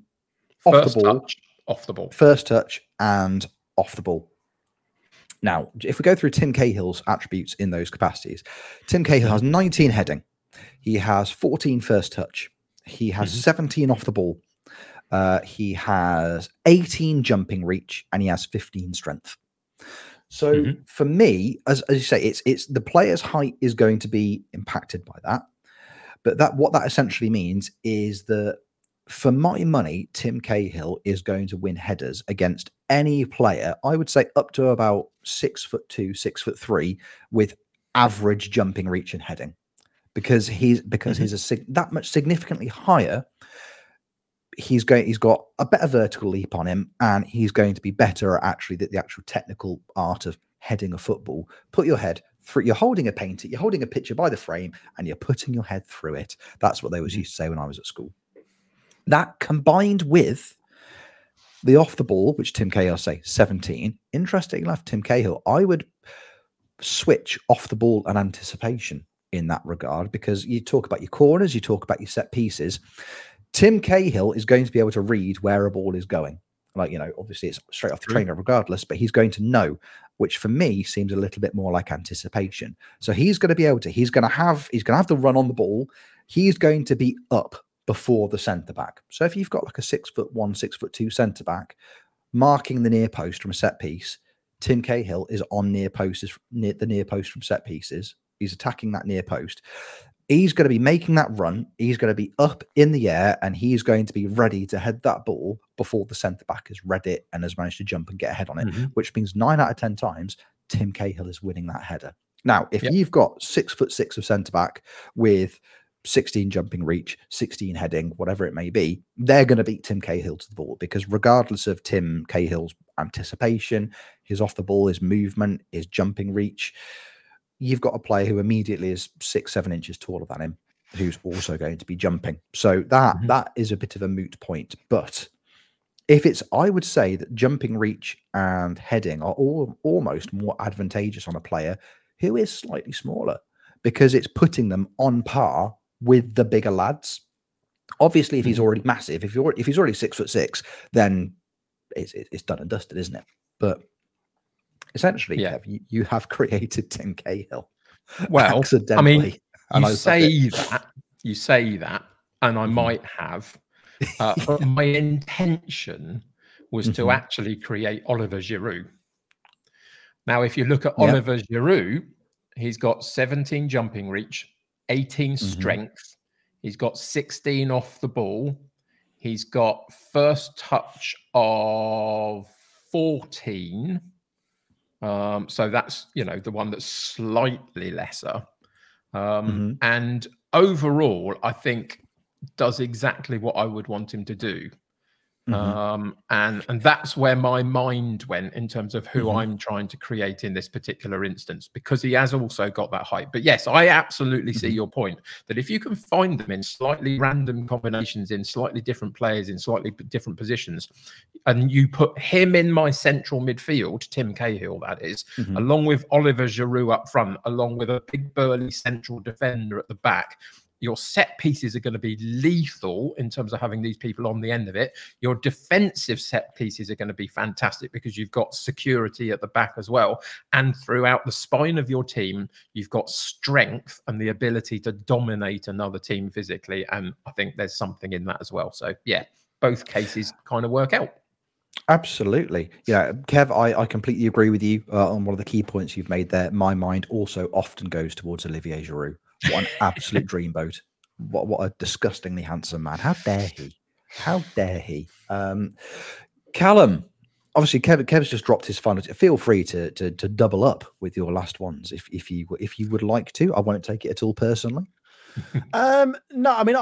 the ball, first touch, and off the ball. Now, if we go through Tim Cahill's attributes in those capacities, Tim Cahill has 19 heading, he has 14 first touch, he has 17 off the ball, he has 18 jumping reach, and he has 15 strength. So for me, as you say, it's the player's height is going to be impacted by that. But what that essentially means is that for my money, Tim Cahill is going to win headers against any player, I would say up to about 6'2", 6'3", with average jumping reach and heading, because he's that much significantly higher. He's got a better vertical leap on him, and he's going to be better at actually the actual technical art of heading a football. Put your head through. You're holding a painter, you're holding a picture by the frame, and you're putting your head through it. That's what they was used to say when I was at school. That combined with the off the ball, which Tim Cahill say 17. Interesting enough, Tim Cahill, I would switch off the ball and anticipation in that regard, because you talk about your corners, you talk about your set pieces. Tim Cahill is going to be able to read where a ball is going. Like, you know, obviously it's straight off the trainer regardless, but he's going to know, which for me seems a little bit more like anticipation. So he's going to be able to, he's going to have the run on the ball. He's going to be up before the centre back. So if you've got like a 6'1", 6'2" centre back marking the near post from a set piece, Tim Cahill is on near the near post from set pieces. He's attacking that near post. He's going to be making that run. He's going to be up in the air, and he's going to be ready to head that ball before the centre back has read it and has managed to jump and get ahead on it, which means 9 out of 10 times Tim Cahill is winning that header. Now, if you've got 6'6" of centre back with 16 jumping reach, 16 heading, whatever it may be, they're going to beat Tim Cahill to the ball, because regardless of Tim Cahill's anticipation, his off the ball, his movement, his jumping reach, you've got a player who immediately is 6-7 inches taller than him, who's also going to be jumping. So that is a bit of a moot point. But if it's, I would say that jumping reach and heading are almost more advantageous on a player who is slightly smaller, because it's putting them on par with the bigger lads. Obviously, if he's already massive, if he's already 6'6", then it's done and dusted, isn't it? But essentially, Kev, you have created Tim Cahill. Well, I mean, you say that, and I might have, But my intention was to Mhm. actually create Oliver Giroud. Now, if you look at Oliver Giroud, he's got 17 jumping reach, 18 strength. He's got 16 off the ball. He's got first touch of 14. So that's, you know, the one that's slightly lesser. And overall, I think does exactly what I would want him to do. And that's where my mind went in terms of who I'm trying to create in this particular instance, because he has also got that height. But yes, I absolutely see your point that if you can find them in slightly random combinations, in slightly different players, in slightly different positions, and you put him in my central midfield, Tim Cahill, that is, along with Oliver Giroud up front, along with a big burly central defender at the back, your set pieces are going to be lethal in terms of having these people on the end of it. Your defensive set pieces are going to be fantastic because you've got security at the back as well. And throughout the spine of your team, you've got strength and the ability to dominate another team physically. And I think there's something in that as well. So yeah, both cases kind of work out. Absolutely. Yeah, Kev, I completely agree with you on one of the key points you've made there. My mind also often goes towards Olivier Giroud. What an absolute dreamboat. What a disgustingly handsome man. How dare he? How dare he? Callum, obviously Kev's just dropped his final. Feel free to double up with your last ones if you would like to. I won't take it at all personally. No, I mean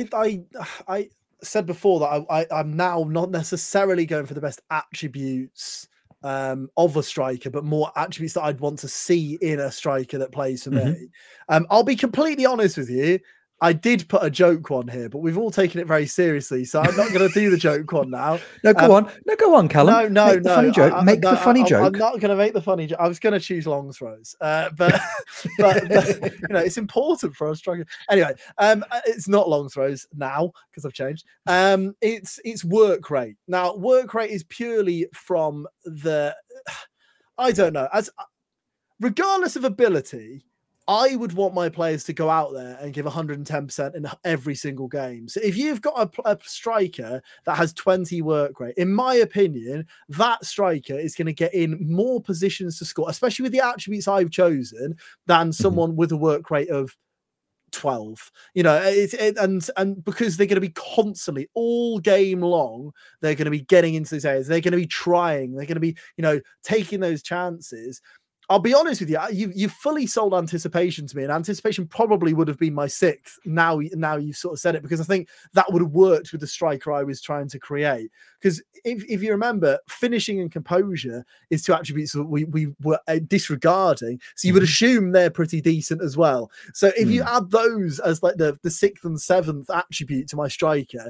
I said before that I'm now not necessarily going for the best attributes of a striker, but more attributes that I'd want to see in a striker that plays for me. I'll be completely honest with you. I did put a joke one here, but we've all taken it very seriously, so I'm not going to do the joke one now. No, go on. No, go on, Callum. No, make the funny joke. Make the funny joke. I'm not going to make the funny joke. I was going to choose long throws, but you know, it's important for a striker. Anyway, it's not long throws now because I've changed. It's work rate. Now, work rate is purely from the, I don't know, as regardless of ability, I would want my players to go out there and give 110% in every single game. So if you've got a striker that has 20 work rate, in my opinion, that striker is going to get in more positions to score, especially with the attributes I've chosen, than someone with a work rate of 12. You know, and because they're going to be constantly all game long, they're going to be getting into these areas. They're going to be trying. They're going to be, you know, taking those chances. I'll be honest with you, you've fully sold anticipation to me, and anticipation probably would have been my sixth. Now you've sort of said it, because I think that would have worked with the striker I was trying to create. Because if you remember, finishing and composure is two attributes that we were disregarding. So you would assume they're pretty decent as well. So if you add those as like the sixth and seventh attribute to my striker,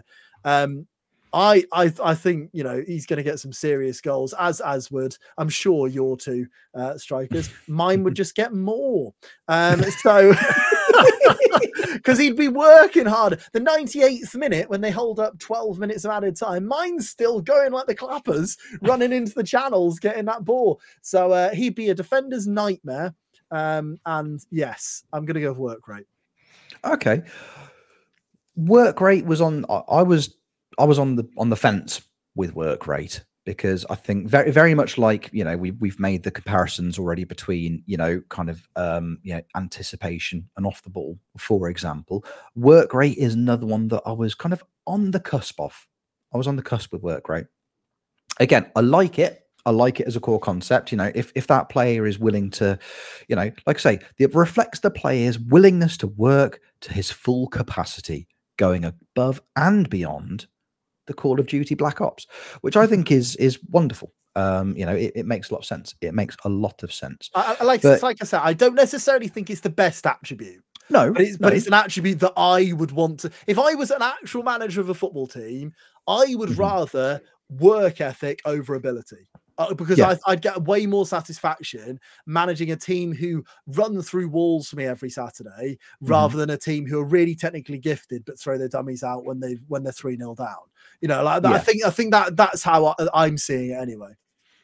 I think, you know, he's going to get some serious goals, as would, I'm sure, your two strikers. Mine would just get more. So because he'd be working hard. The 98th minute, when they hold up 12 minutes of added time, mine's still going like the clappers, running into the channels, getting that ball. So he'd be a defender's nightmare. And yes, I'm going to go with work rate. Okay. Work rate was on. I was on the fence with work rate, because I think very, very much like, you know, we've made the comparisons already between, you know, kind of, you know, anticipation and off the ball, for example. Work rate is another one that I was kind of on the cusp of. I was on the cusp with work rate. Again, I like it. I like it as a core concept. You know, if that player is willing to, you know, like I say, it reflects the player's willingness to work to his full capacity, going above and beyond the Call of Duty Black Ops, which I think is wonderful. You know, it makes a lot of sense. It makes a lot of sense. Like I said, I don't necessarily think it's the best attribute. No, but it's an attribute that I would want to. If I was an actual manager of a football team, I would rather work ethic over ability. Because I'd get way more satisfaction managing a team who run through walls for me every Saturday, rather than a team who are really technically gifted but throw their dummies out when they're 3-0 down. You know, like that. I think that's how I'm seeing it anyway.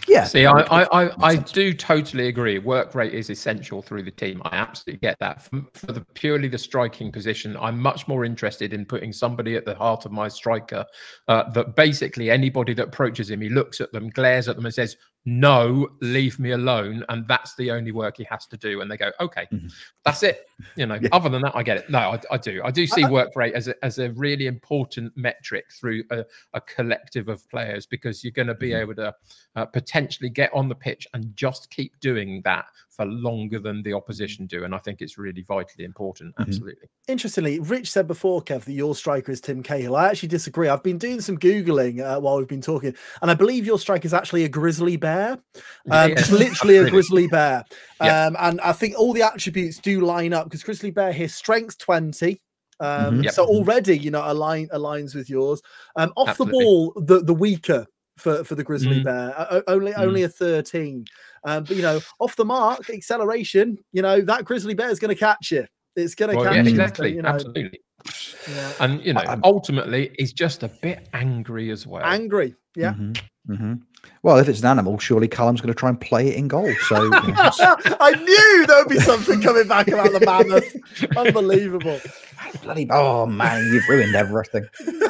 Yeah. See, I do totally agree. Work rate is essential through the team. I absolutely get that. For purely the striking position, I'm much more interested in putting somebody at the heart of my striker that basically anybody that approaches him, he looks at them, glares at them and says, no, leave me alone. And that's the only work he has to do. And they go, okay, that's it. You know, other than that, I get it. No, I do. I do see work rate as a really important metric through a collective of players, because you're going to be able to potentially get on the pitch and just keep doing that for longer than the opposition do. And I think it's really vitally important. Absolutely. Interestingly, Rich said before, Kev, that your striker is Tim Cahill. I actually disagree. I've been doing some Googling while we've been talking, and I believe your striker is actually a grizzly bear. Literally a grizzly bear. And I think all the attributes do line up, because grizzly bear here, strength 20. So already, you know, aligns with yours. Off the ball, the weaker for the grizzly bear, only a 13. But you know, off the mark, acceleration, you know, that grizzly bear is going to catch you. It's going to catch you. Exactly. So, you know, absolutely. Yeah. And you know, ultimately, he's just a bit angry as well. Angry, yeah. Well, if it's an animal, surely Callum's going to try and play it in goal. So you know, I knew there would be something coming back about the mammoth. Unbelievable. Bloody, oh man, you've ruined everything.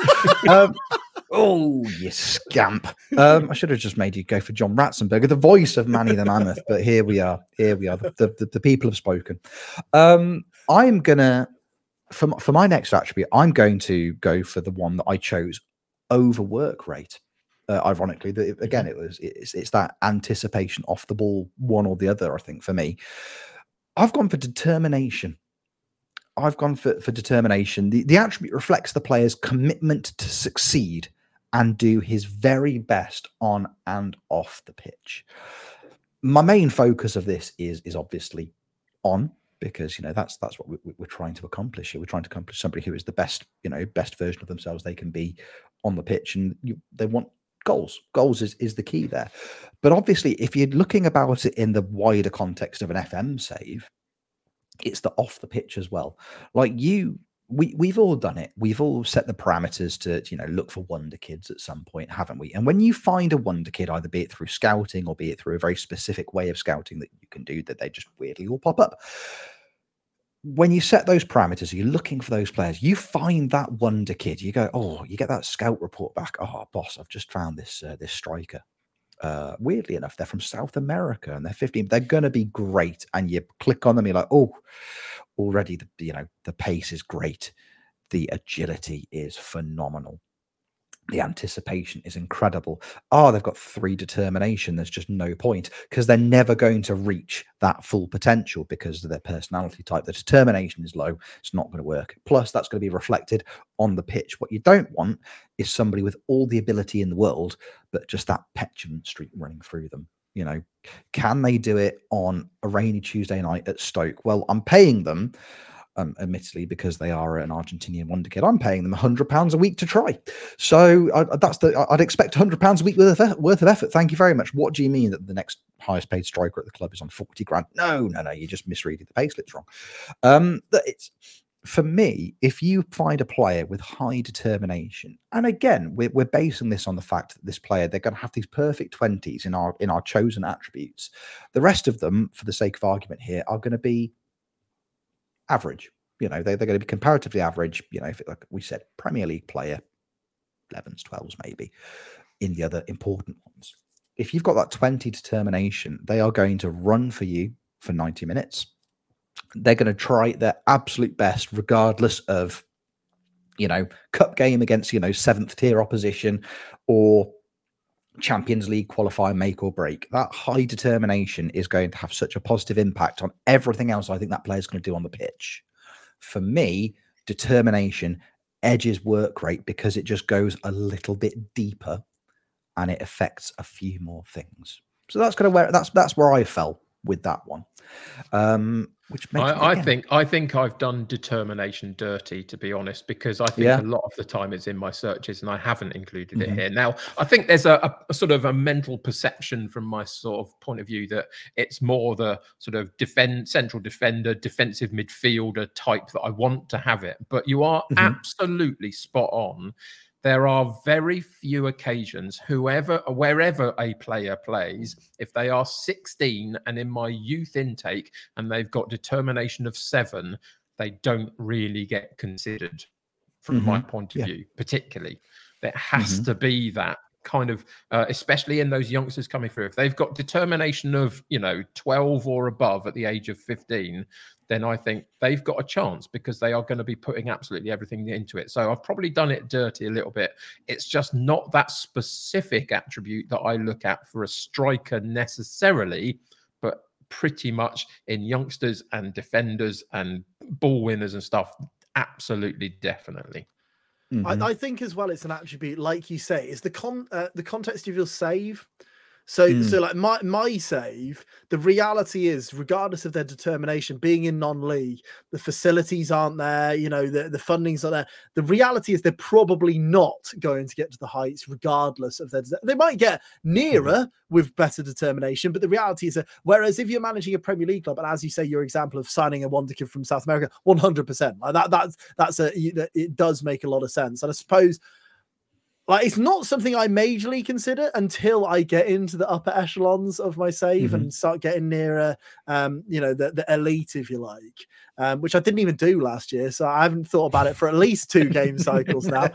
Oh, you scamp. I should have just made you go for John Ratzenberger, the voice of Manny the Mammoth, but here we are. The people have spoken. I'm gonna, for my next attribute, I'm going to go for the one that I chose over work rate. Ironically, again, it's that anticipation off the ball, one or the other. I think for me, I've gone for determination. I've gone for determination. The attribute reflects the player's commitment to succeed and do his very best on and off the pitch. My main focus of this is obviously on, because you know that's what we're trying to accomplish here. We're trying to accomplish somebody who is the best, you know, best version of themselves they can be on the pitch, and they want goals. Goals is the key there. But obviously, if you're looking about it in the wider context of an FM save, it's the off the pitch as well. Like we've all done it. We've all set the parameters to, you know, look for wonder kids at some point, haven't we? And when you find a wonder kid, either be it through scouting or be it through a very specific way of scouting that you can do, that they just weirdly all pop up. When you set those parameters, you're looking for those players, you find that wonder kid, you go, oh, you get that scout report back. Oh, boss, I've just found this striker. Weirdly enough, they're from South America and they're 15. They're going to be great. And you click on them, you're like, oh, already the pace is great. The agility is phenomenal. The anticipation is incredible. Oh, they've got 3 determination. There's just no point, because they're never going to reach that full potential because of their personality type. The determination is low. It's not going to work. Plus, that's going to be reflected on the pitch. What you don't want is somebody with all the ability in the world, but just that petulant streak running through them. You know, can they do it on a rainy Tuesday night at Stoke? Well, I'm paying them, admittedly, because they are an Argentinian wonder kid, I'm paying them £100 a week to try. So I'd expect £100 a week worth of effort. Thank you very much. What do you mean that the next highest paid striker at the club is on 40 grand? No, you're just misreading the payslips wrong. It's, for me, if you find a player with high determination, and again, we're basing this on the fact that this player, they're going to have these perfect 20s in our chosen attributes. The rest of them, for the sake of argument here, are going to be average. You know, they're going to be comparatively average. You know, if like we said, Premier League player, 11s, 12s, maybe, in the other important ones. If you've got that 20 determination, they are going to run for you for 90 minutes. They're going to try their absolute best, regardless of, you know, cup game against, you know, 7th tier opposition or Champions League qualifier, make or break. That high determination is going to have such a positive impact on everything else I think that player's going to do on the pitch. For me, determination edges work rate because it just goes a little bit deeper and it affects a few more things. So that's kind of where that's where I fell with that one. Which makes I think I've done determination dirty, to be honest, because I think a lot of the time it's in my searches and I haven't included it here. Now, I think there's a sort of a mental perception from my sort of point of view that it's more the sort of central defender, defensive midfielder type that I want to have it. But you are absolutely spot on. there are very few occasions, wherever a player plays, if they are 16 and in my youth intake and they've got determination of 7, they don't really get considered from my point of view, particularly. There has to be that kind of, especially in those youngsters coming through. If they've got determination of, 12 or above at the age of 15, then I think they've got a chance because they are going to be putting absolutely everything into it. So I've probably done it dirty a little bit. It's just not that specific attribute that I look at for a striker necessarily, but pretty much in youngsters and defenders and ball winners and stuff. Absolutely, definitely. I think as well, it's an attribute, like you say, is the context of your save. So like my save, the reality is, regardless of their determination, being in non-league, the facilities aren't there, the funding's not there. The reality is they're probably not going to get to the heights, regardless of they might get nearer with better determination, but the reality is that, whereas if you're managing a Premier League club, and as you say, your example of signing a wonder kid from South America, 100%, like it does make a lot of sense. And I suppose, like, it's not something I majorly consider until I get into the upper echelons of my save and start getting nearer, the elite, if you like, which I didn't even do last year. So I haven't thought about it for at least 2 game cycles now.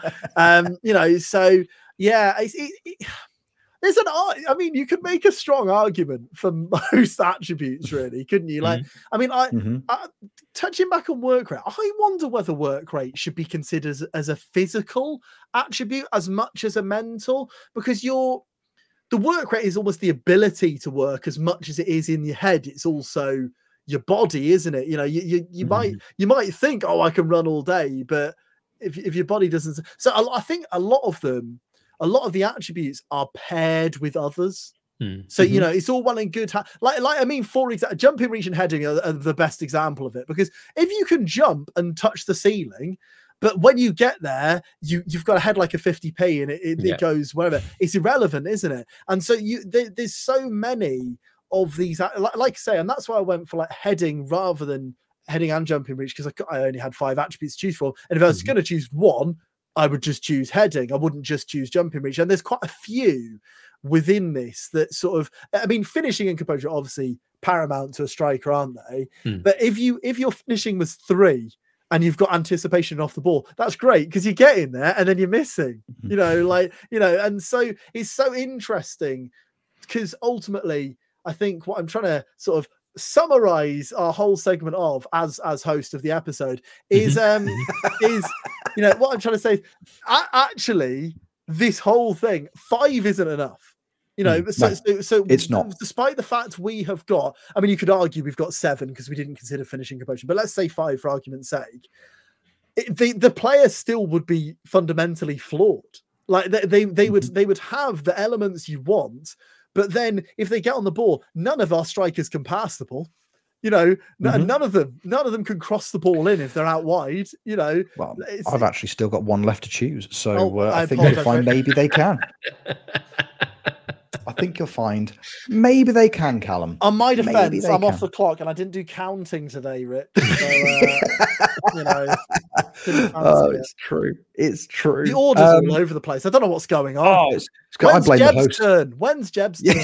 So yeah, there's you could make a strong argument for most attributes, really, couldn't you? Like, I touching back on work rate, I wonder whether work rate should be considered as a physical attribute as much as a mental, because the work rate is almost the ability to work as much as it is in your head. It's also your body, isn't it? You might think, oh, I can run all day, but if your body doesn't, so I think a lot of the attributes are paired with others. So, it's all well and good. For example, jumping, reach and heading are the best example of it, because if you can jump and touch the ceiling, but when you get there, you've got to head like a 50p and it goes wherever, it's irrelevant, isn't it? And so there's so many of these, like I say, and that's why I went for like heading rather than heading and jumping reach, because I only had 5 attributes to choose from. And if I was going to choose one, I would just choose heading. I wouldn't just choose jumping reach. And there's quite a few within this that sort of, finishing and composure are obviously paramount to a striker, aren't they? But if your finishing was 3 and you've got anticipation off the ball, that's great, because you get in there and then you're missing, and so it's so interesting, because ultimately I think what I'm trying to sort of summarize our whole segment of as host of the episode is what I'm trying to say is, actually, this whole thing, 5 isn't enough. So it's not. Despite the fact we have got, you could argue we've got 7 because we didn't consider finishing composure, but let's say 5 for argument's sake. The player still would be fundamentally flawed. Like they would have the elements you want, but then if they get on the ball, none of our strikers can pass the ball. None of them can cross the ball in if they're out wide. Well, I've actually still got 1 left to choose, so I think you'll find maybe they can. I think you'll find maybe they can, Callum. On my defense, I'm off the clock and I didn't do counting today, Rich. So, it's true. It's true. The orders are all over the place. I don't know what's going on. I blame the host. When's Jeb's turn?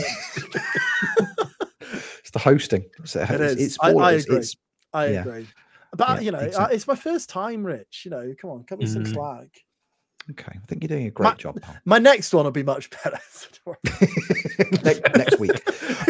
It's the hosting. It is. I agree. But exactly. It's my first time, Rich. Come on, cut me some slack. Okay, I think you're doing a great job, pal. My next one will be much better. next week.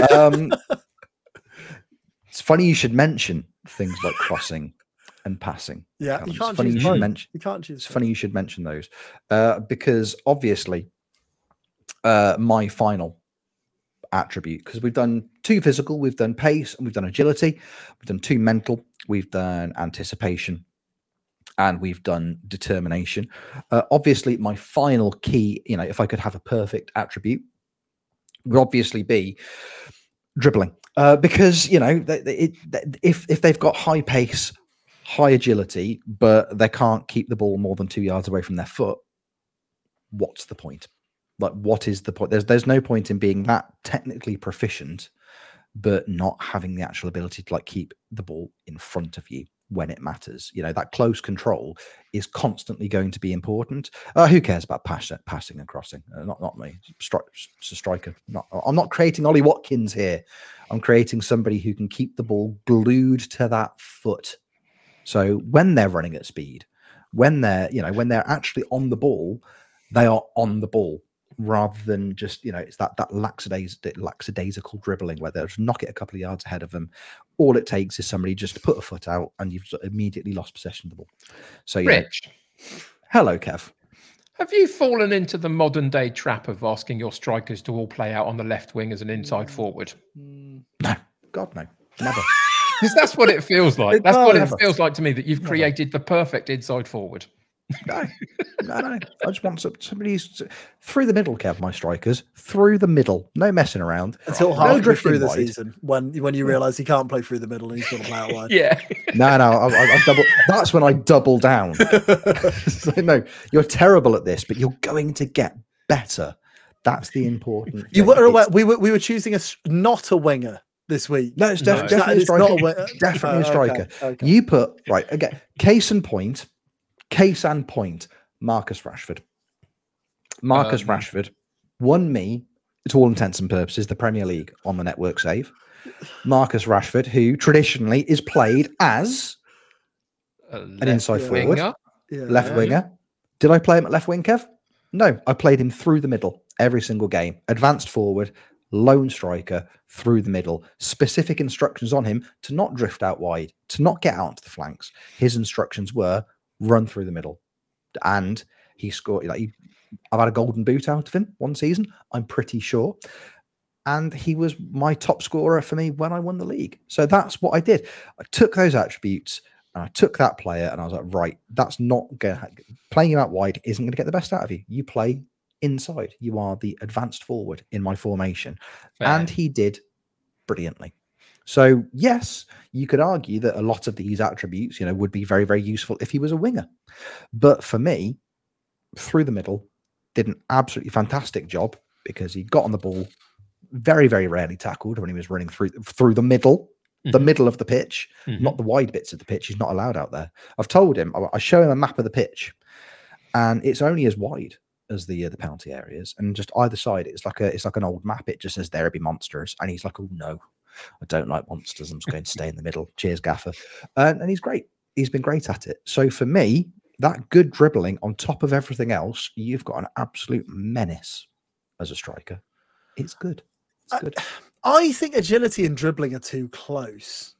It's funny you should mention things like crossing and passing. Yeah, you can't choose. It's funny you should mention those because obviously my final attribute, because we've done 2 physical, we've done pace, and we've done agility, we've done 2 mental, we've done anticipation, and we've done determination. Obviously, my final key, if I could have a perfect attribute, would obviously be dribbling. Because, if they've got high pace, high agility, but they can't keep the ball more than 2 yards away from their foot, what's the point? Like, what is the point? There's no point in being that technically proficient, but not having the actual ability to keep the ball in front of you. when it matters. You know, that close control is constantly going to be important. Who cares about passing and crossing? Not me. It's a striker. I'm not creating Ollie Watkins here. I'm creating somebody who can keep the ball glued to that foot. So when they're running at speed, when they're actually on the ball, they are on the ball, rather than just, it's that lackadaisical dribbling where they'll just knock it a couple of yards ahead of them. All it takes is somebody just to put a foot out and you've immediately lost possession of the ball. So, Rich. Hello, Kev. Have you fallen into the modern day trap of asking your strikers to all play out on the left wing as an inside forward? No, God, no, never. Because that's what it feels like. That's what it feels like to me, that you've created the perfect inside forward. No. I just want somebody who's through the middle, Kev, my strikers. Through the middle. No messing around. Until halfway through the season, when you realise he can't play through the middle and he's got to play out wide. Yeah. No, I double. That's when I double down. So, no, you're terrible at this, but you're going to get better. That's the important thing. You were aware we were choosing not a winger this week. No, it's definitely a striker. Definitely a striker. Okay. You put, right, again, case and point, Marcus Rashford. Marcus Rashford won me, to all intents and purposes, the Premier League on the network save. Marcus Rashford, who traditionally is played as an inside forward, left winger. Did I play him at left wing, Kev? No, I played him through the middle every single game. Advanced forward, lone striker, through the middle. Specific instructions on him to not drift out wide, to not get out to the flanks. His instructions were run through the middle. And he scored, I've had a golden boot out of him one season, I'm pretty sure. And he was my top scorer for me when I won the league. So that's what I did. I took those attributes and I took that player and I was like, right, that's not going to, playing you out wide isn't going to get the best out of you. You play inside. You are the advanced forward in my formation. Fair. And he did brilliantly. So yes, you could argue that a lot of these attributes, would be very, very useful if he was a winger. But for me, through the middle, did an absolutely fantastic job because he got on the ball, very, very rarely tackled when he was running through the middle, the middle of the pitch, not the wide bits of the pitch. He's not allowed out there. I've told him, I show him a map of the pitch, and it's only as wide as the penalty areas, and just either side, it's like an old map. It just says there be monsters, and he's like, oh no, I don't like monsters. I'm just going to stay in the middle. Cheers, Gaffer. And he's great. He's been great at it. So for me, that good dribbling on top of everything else, you've got an absolute menace as a striker. It's good. It's good. I think agility and dribbling are too close.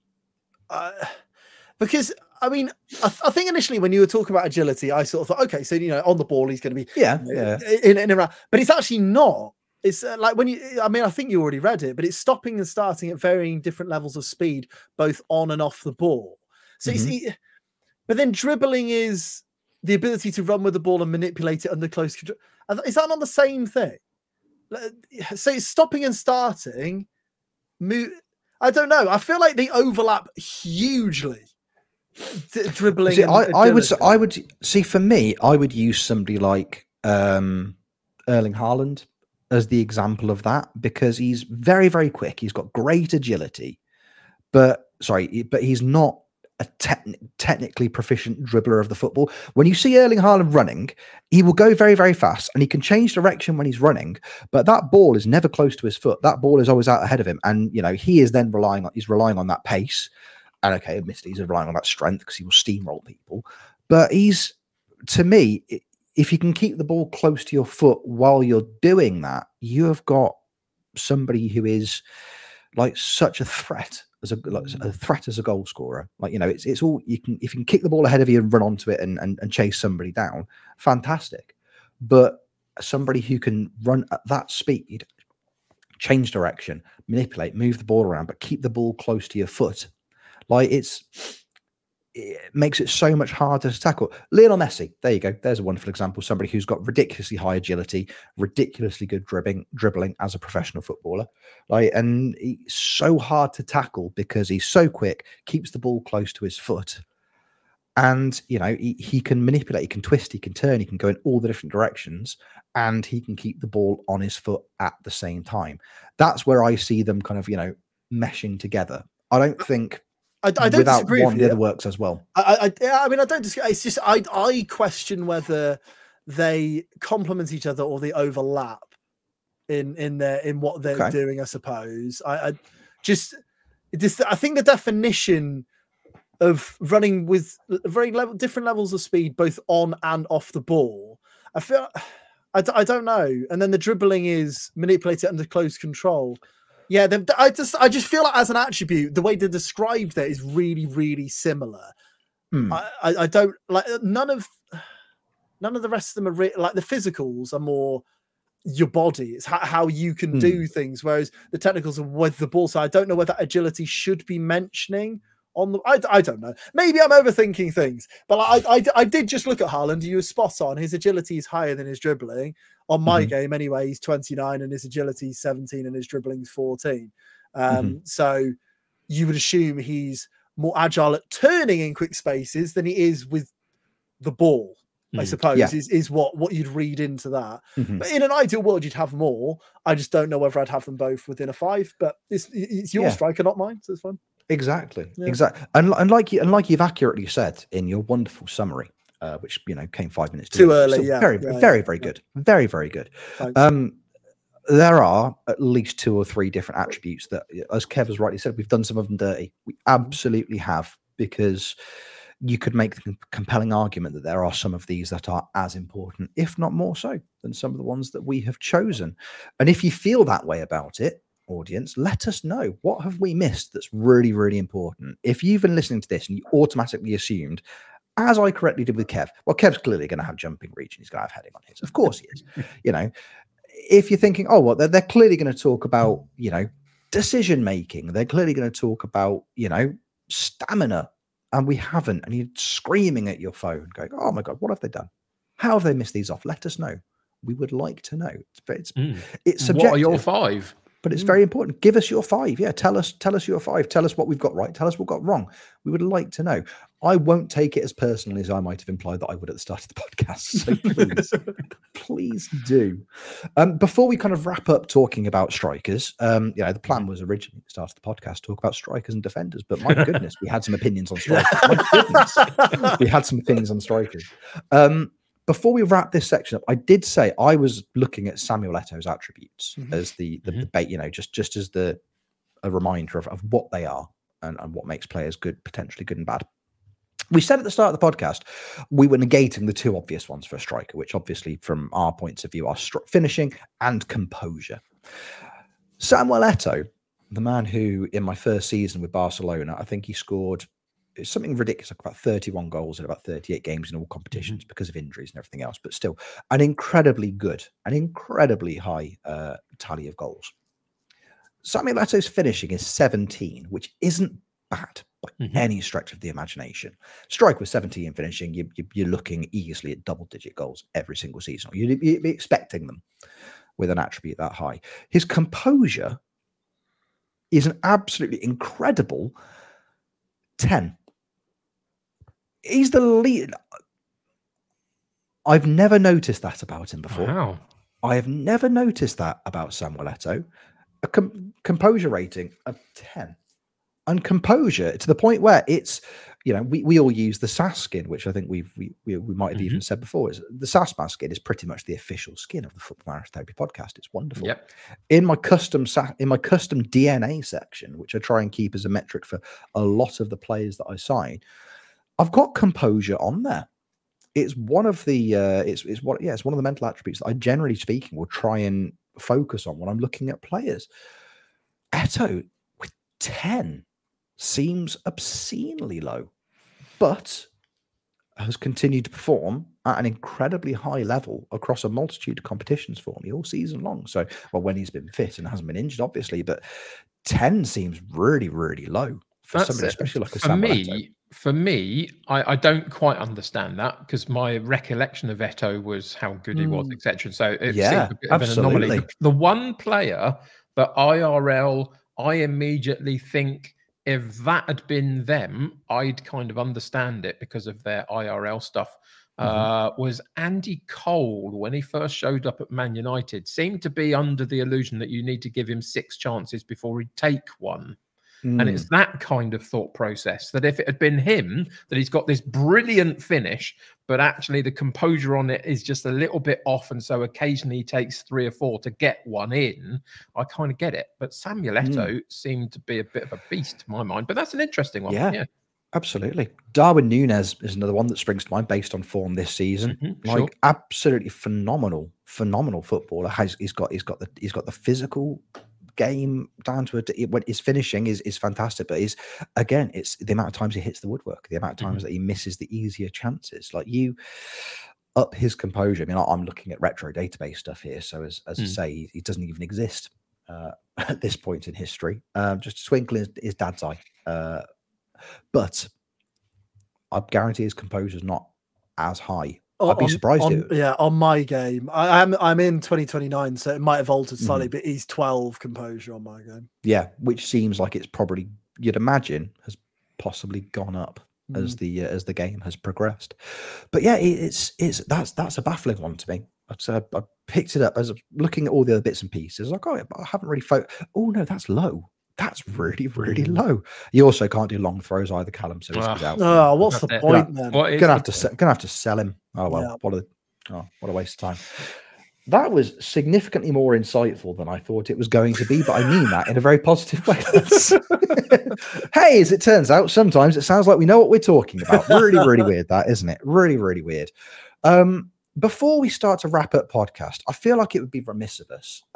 Because, I mean, I think initially when you were talking about agility, I sort of thought, okay, so, on the ball, he's going to be in and around. But it's actually not. It's like when I think you already read it, but it's stopping and starting at varying different levels of speed, both on and off the ball. So you see, but then dribbling is the ability to run with the ball and manipulate it under close control. Is that not the same thing? So it's stopping and starting. I don't know. I feel like they overlap hugely. Dribbling. See, I would see. For me, I would use somebody like Erling Haaland as the example of that, because he's very, very quick. He's got great agility, but he's not a technically proficient dribbler of the football. When you see Erling Haaland running, he will go very, very fast and he can change direction when he's running, but that ball is never close to his foot. That ball is always out ahead of him. And, he is then relying on that pace. And okay, admittedly, he's relying on that strength because he will steamroll people. But to me, if you can keep the ball close to your foot while you're doing that, you have got somebody who is like such a threat as a goal scorer. It's all you can. If you can kick the ball ahead of you and run onto it and chase somebody down, fantastic. But somebody who can run at that speed, change direction, manipulate, move the ball around, but keep the ball close to your foot, it makes it so much harder to tackle. Lionel Messi, there you go. There's a wonderful example. Somebody who's got ridiculously high agility, ridiculously good dribbling as a professional footballer. And he's so hard to tackle because he's so quick, keeps the ball close to his foot. And, he can manipulate, he can twist, he can turn, he can go in all the different directions, and he can keep the ball on his foot at the same time. That's where I see them kind of, meshing together. I don't think I don't without disagree one, with the you. other works as well. I mean, I don't disagree. It's just I question whether they complement each other or they overlap in what they're doing. I suppose. I think the definition of running with very different levels of speed, both on and off the ball. I feel I don't know. And then the dribbling is manipulated under close control. Yeah, I just feel like as an attribute, the way they described it is really, really similar. I don't like none of the rest of them are like the physicals are more your body. It's how you can do things, whereas the technicals are with the ball. So I don't know whether agility should be mentioning on the. I don't know. Maybe I'm overthinking things, but I did just look at Haaland. You were spot on. His agility is higher than his dribbling. On my game, anyway, he's 29 and his agility is 17 and his dribbling is 14. So you would assume he's more agile at turning in quick spaces than he is with the ball. I suppose is what you'd read into that. But in an ideal world, you'd have more. I just don't know whether I'd have them both within a 5. But it's your striker, not mine. So it's fun. Exactly. And like you've accurately said in your wonderful summary, which came 5 minutes too early. Very good. Very, very good. There are at least 2 or 3 different attributes that, as Kev has rightly said, we've done some of them dirty. We absolutely have, because you could make the compelling argument that there are some of these that are as important, if not more so, than some of the ones that we have chosen. And if you feel that way about it, audience, let us know. What have we missed that's really, really important? If you've been listening to this and you automatically assumed, as I correctly did with Kev, well, Kev's clearly going to have jumping reach and he's going to have heading on his. Of course he is. If you're thinking, oh, well, they're clearly going to talk about, decision making. They're clearly going to talk about, stamina. And we haven't. And you're screaming at your phone going, oh my God, what have they done? How have they missed these off? Let us know. We would like to know. It's subjective. What are your 5? But it's very important. Give us your 5. Yeah, tell us your 5. Tell us what we've got right. Tell us what got wrong. We would like to know. I won't take it as personally as I might have implied that I would at the start of the podcast. So please, please do. Before we kind of wrap up talking about strikers, the plan was originally at the start of the podcast talk about strikers and defenders. But my goodness, we had some opinions on strikers. My goodness, we had some opinions on strikers. Before we wrap this section up, I did say I was looking at Samuel Eto'o's attributes as the debate, just as a reminder of what they are and what makes players good, potentially good and bad. We said at the start of the podcast, we were negating the 2 obvious ones for a striker, which obviously from our points of view are finishing and composure. Samuel Eto'o, the man who in my first season with Barcelona, I think he scored something ridiculous, like about 31 goals in about 38 games in all competitions because of injuries and everything else, but still an incredibly high tally of goals. Samuel Eto'o's finishing is 17, which isn't bad by any stretch of the imagination. Strike with 17 finishing, you're looking easily at double-digit goals every single season. You'd be expecting them with an attribute that high. His composure is an absolutely incredible 10. He's the lead. I've never noticed that about him before. Wow. I have never noticed that about Samuel Eto'o. A composure rating of 10. And composure to the point where it's, we all use the SAS skin, which I think we might have even said before. Is the SAS mask skin is pretty much the official skin of the Football Manager Therapy podcast. It's wonderful. Yep. In my custom DNA section, which I try and keep as a metric for a lot of the players that I sign, I've got composure on there. It's one of the it's one of the mental attributes that I, generally speaking, will try and focus on when I'm looking at players. Eto'o with 10 seems obscenely low, but has continued to perform at an incredibly high level across a multitude of competitions for me all season long. So, well, when he's been fit and hasn't been injured, obviously, but 10 seems really, really low for somebody, especially like a Samuel Eto'o. For me, I don't quite understand that, because my recollection of Eto'o was how good he was, etc. So it seems a bit of an anomaly. The one player that IRL, I immediately think, if that had been them, I'd kind of understand it because of their IRL stuff, was Andy Cole. When he first showed up at Man United, seemed to be under the illusion that you need to give him 6 chances before he'd take one. And it's that kind of thought process that if it had been him, that he's got this brilliant finish, but actually the composure on it is just a little bit off. And so occasionally he takes 3 or 4 to get one in. I kind of get it. But Samuel Eto'o seemed to be a bit of a beast to my mind. But that's an interesting one. Yeah. Absolutely. Darwin Núñez is another one that springs to mind based on form this season. Absolutely phenomenal footballer. He's got the physical game down to when his finishing is fantastic, but it's the amount of times he hits the woodwork, the amount of times that he misses the easier chances. Like, you up his composure. I mean, I'm looking at retro database stuff here, so as I say, he doesn't even exist at this point in history. Just a twinkle in his dad's eye. But I guarantee his composure is not as high. I'd be surprised. On my game, I'm in 2029, so it might have altered slightly, but he's 12 composure on my game. Yeah, which seems like it's probably, you'd imagine, has possibly gone up as the game has progressed. But yeah, that's a baffling one to me. I picked it up as looking at all the other bits and pieces. Like, I haven't really oh no, that's low. That's really, really low. You also can't do long throws either, Callum. So he's out. Oh, what's the point then? Gonna have to sell him. Oh well, yeah. What a waste of time. That was significantly more insightful than I thought it was going to be, but I mean that in a very positive way. Hey, as it turns out, sometimes it sounds like we know what we're talking about. Really, really weird, that, isn't it? Really, really weird. Before we start to wrap up podcast, I feel like it would be remiss of us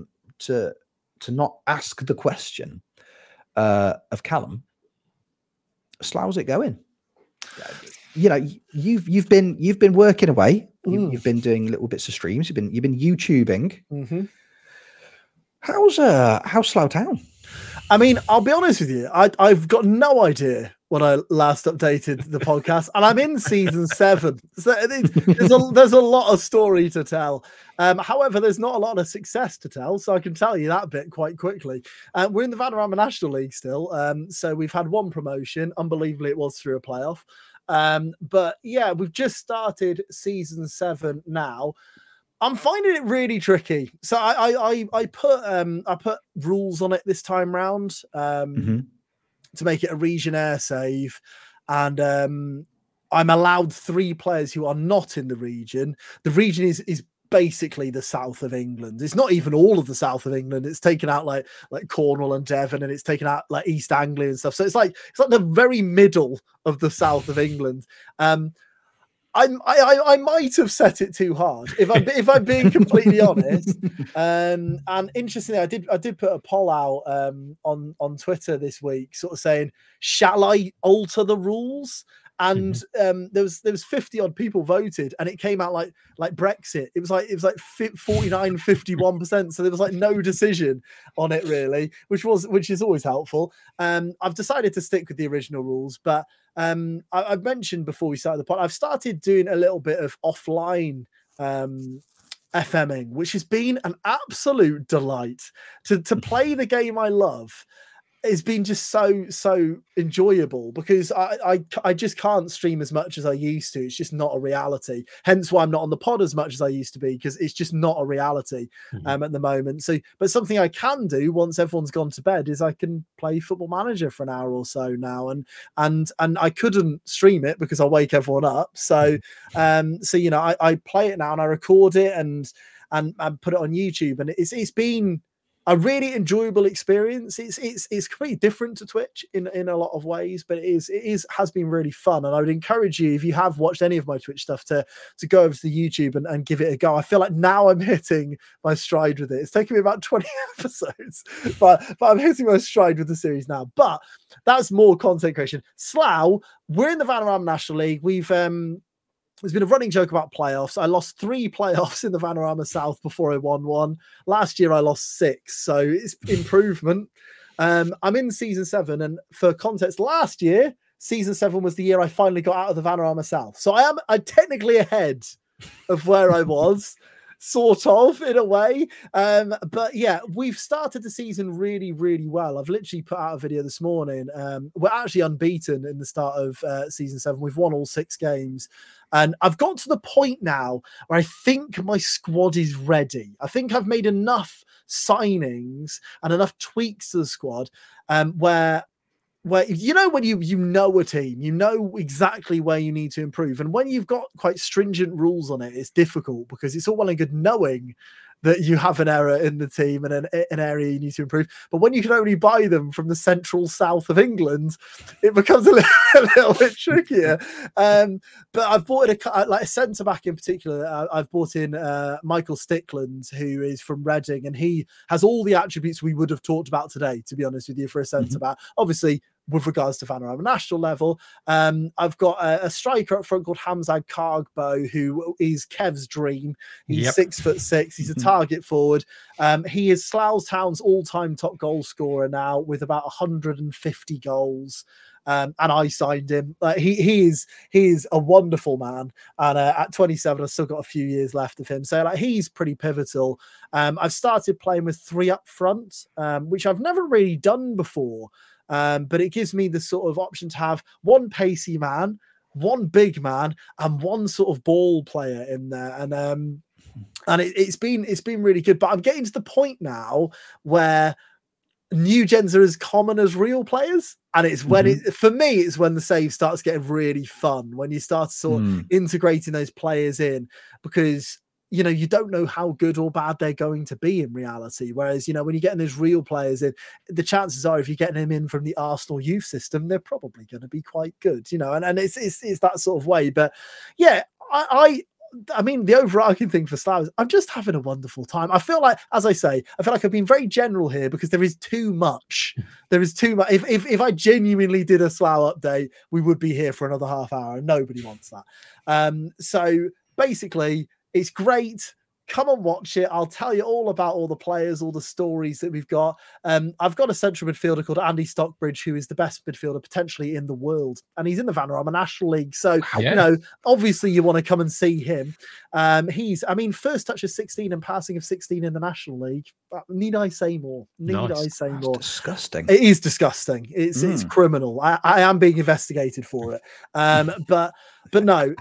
to not ask the question of Callum. How's it going? You know, you've been working away. You've been doing little bits of streams. You've been YouTubing. How's Slough Town? I mean, I'll be honest with you. I've got no idea when I last updated the podcast, and I'm in season 7. So there's a lot of story to tell. However, there's not a lot of success to tell, so I can tell you that bit quite quickly. We're in the Vanarama National League still, so we've had one promotion. Unbelievably, it was through a playoff. But yeah, we've just started season 7 now. I'm finding it really tricky. So I put rules on it this time round to make it a region air save, and I'm allowed 3 players who are not in the region. The region is basically the south of England. It's not even all of the south of England. It's taken out like Cornwall and Devon, and it's taken out like East Anglia and stuff. So it's like the very middle of the south of England. I might have set it too hard if I'm being completely honest. And interestingly, I did put a poll out on Twitter this week, sort of saying, shall I alter the rules? And there was 50 odd people voted, and it came out like Brexit. It was like 49-51%. So there was like no decision on it really, which is always helpful. I've decided to stick with the original rules, but I mentioned before we started the pod, I've started doing a little bit of offline FMing, which has been an absolute delight to play the game I love. It's been just so enjoyable because I just can't stream as much as I used to. It's just not a reality. Hence why I'm not on the pod as much as I used to be, because it's just not a reality at the moment. So, but something I can do once everyone's gone to bed is I can play Football Manager for an hour or so now, and I couldn't stream it because I'll wake everyone up. So, so you know, I play it now and I record it and put it on YouTube, and it's been a really enjoyable experience. It's completely different to Twitch in a lot of ways, but it has been really fun. And I would encourage you, if you have watched any of my Twitch stuff, to go over to the YouTube and give it a go. I feel like now I'm hitting my stride with it. It's taken me about 20 episodes, but I'm hitting my stride with the series now. But that's more content creation. Slough, we're in the Vanarama National League. There's been a running joke about playoffs. I lost 3 playoffs in the Vanarama South before I won 1. Last year I lost 6, so it's improvement. I'm in season 7, and for context, last year season 7 was the year I finally got out of the Vanarama South. So I'm technically ahead of where I was, sort of, in a way. But yeah, we've started the season really, really well. I've literally put out a video this morning. We're actually unbeaten in the start of season 7. We've won all 6 games. And I've got to the point now where I think my squad is ready. I think I've made enough signings and enough tweaks to the squad where you know, when you know a team, you know exactly where you need to improve. And when you've got quite stringent rules on it, it's difficult because it's all well and good knowing that you have an error in the team and an area you need to improve. But when you can only buy them from the central south of England, it becomes a little bit trickier. But I've bought a centre-back in particular. I've bought in Michael Stickland, who is from Reading, and he has all the attributes we would have talked about today, to be honest with you, for a centre-back. Obviously, with regards to Vanarama national level, I've got a striker up front called Hamzad Kargbo, who is Kev's dream. He's 6'6". He's a target forward. He is Slough Town's all-time top goal scorer now, with about 150 goals. And I signed him. He is a wonderful man. And at 27, I've still got a few years left of him. So he's pretty pivotal. I've started playing with 3 up front, which I've never really done before. But it gives me the sort of option to have one pacey man, one big man, and one sort of ball player in there. And it's been really good. But I'm getting to the point now where new gens are as common as real players, and it's when for me, it's when the save starts getting really fun, when you start sort of integrating those players in, because you know, you don't know how good or bad they're going to be in reality. Whereas, you know, when you're getting those real players in, the chances are if you're getting them in from the Arsenal youth system, they're probably going to be quite good, you know, and it's that sort of way. But yeah, I mean, the overarching thing for Slough is I'm just having a wonderful time. I feel like, as I say, I feel like I've been very general here because there is too much. There is too much. If I genuinely did a Slough update, we would be here for another half hour, and nobody wants that. So basically, it's great. Come and watch it. I'll tell you all about all the players, all the stories that we've got. I've got a central midfielder called Andy Stockbridge, who is the best midfielder potentially in the world. And he's in the Vanarama National League. So, you know, obviously you want to come and see him. First touch of 16 and passing of 16 in the National League. Need I say more? I say more? Disgusting. It is disgusting. It's criminal. I am being investigated for it. But no,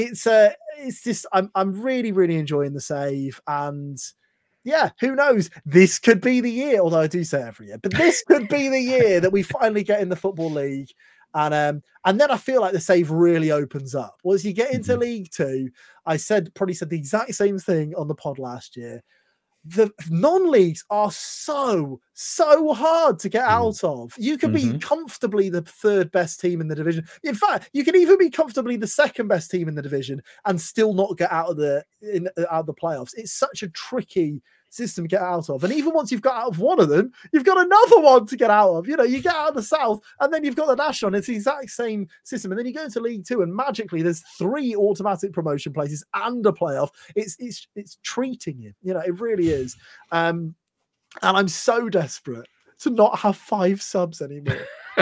it's just I'm really, really enjoying the save, and yeah, who knows? This could be the year, although I do say every year, but this could be the year that we finally get in the Football League. And then I feel like the save really opens up. Well, as you get into League Two, I probably said the exact same thing on the pod last year. The non-leagues are so hard to get out of. You can be comfortably the 3rd best team in the division. In fact, you can even be comfortably the 2nd best team in the division and still not get out of the playoffs. It's such a tricky system to get out of. And even once you've got out of one of them, you've got another one to get out of. You know, you get out of the South and then you've got the National. It's the exact same system. And then you go into League Two and magically there's 3 automatic promotion places and a playoff. It's treating you. You know, it really is. And I'm so desperate to not have 5 subs anymore.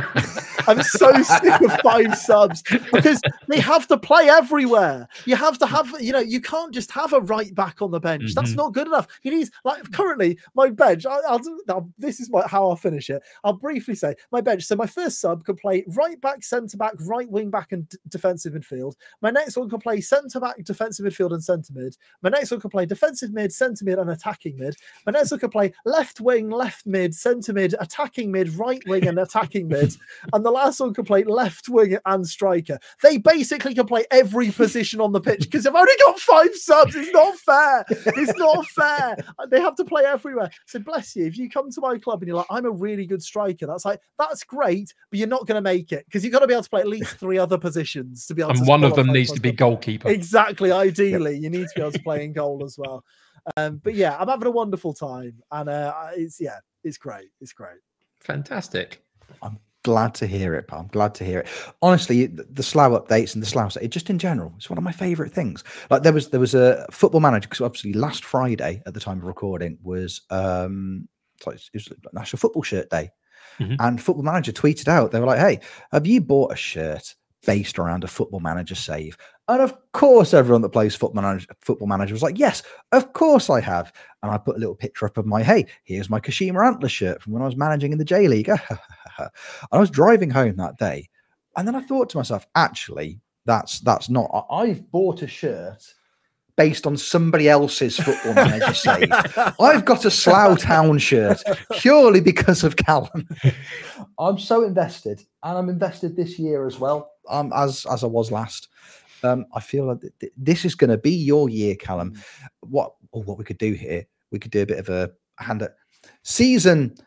I'm so sick of 5 subs because they have to play everywhere. You have to have, you know, you can't just have a right back on the bench. That's not good enough. He needs, like, currently my bench. This is how I'll finish it. I'll briefly say my bench. So my first sub can play right back, centre back, right wing back, and defensive midfield. My next one can play centre back, defensive midfield, and centre mid. My next one can play defensive mid, centre mid, and attacking mid. My next one can play left wing, left mid, centre mid, attacking mid, right wing, and attacking mid. And the last one can play left wing and striker. They basically can play every position on the pitch because they've only got 5 subs. It's not fair. It's not fair. They have to play everywhere. So bless you. If you come to my club and you're like, I'm a really good striker, that's great, but you're not going to make it because you've got to be able to play at least 3 other positions to be able to. And one of them needs to be goalkeeper. Exactly. Ideally, you need to be able to play in goal as well. But yeah, I'm having a wonderful time, and it's great. It's great. Fantastic. I'm glad to hear it, pal. I'm glad to hear it. Honestly, the Slough updates and the Slough, just in general, it's one of my favorite things. Like there was a Football Manager, because obviously last Friday at the time of recording was it was National Football Shirt Day, and Football Manager tweeted out, they were like, "Hey, have you bought a shirt based around a Football Manager save?" And of course, everyone that plays Football Manager was like, "Yes, of course I have." And I put a little picture up of here's my Kashima Antler shirt from when I was managing in the J League. I was driving home that day, and then I thought to myself, actually, That's not. I've bought a shirt based on somebody else's football manager save. I've got a Slough Town shirt purely because of Callum. I'm so invested, and I'm invested this year as well. As I was last. I feel like this is going to be your year, Callum. What we could do here? We could do a bit of a hand at season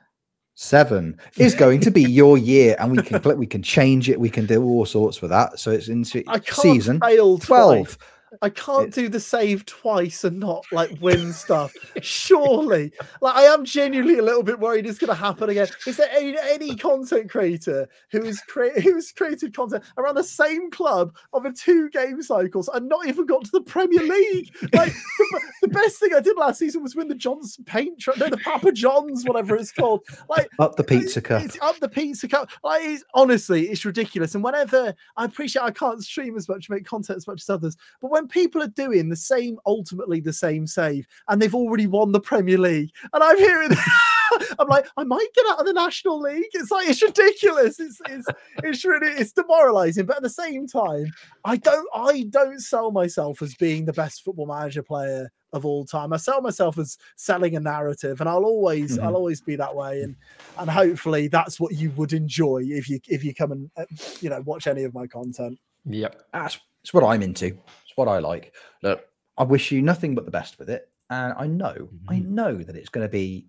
7 is going to be your year, and we can change it. We can do all sorts with that. So it's into season 12. I can't do the save twice and not like win stuff. Surely, like I am genuinely a little bit worried it's going to happen again. Is there any content creator who's created content around the same club over 2 game cycles and not even got to the Premier League? Like the best thing I did last season was win the Johnson Paint Truck, the Papa John's, whatever it's called. Like up the pizza cup. It's up the pizza cup. Like honestly, it's ridiculous. And whenever I appreciate I can't stream as much, make content as much as others, but when people are doing ultimately the same save, and they've already won the Premier League, and I'm hearing, I'm like, I might get out of the National League. It's like, it's ridiculous. It's really demoralizing. But at the same time, I don't sell myself as being the best Football Manager player of all time. I sell myself as selling a narrative, and I'll always be that way. And hopefully that's what you would enjoy if you come and watch any of my content. Yep, that's what I'm into. It's what I like. Look, I wish you nothing but the best with it, and I know that it's going to be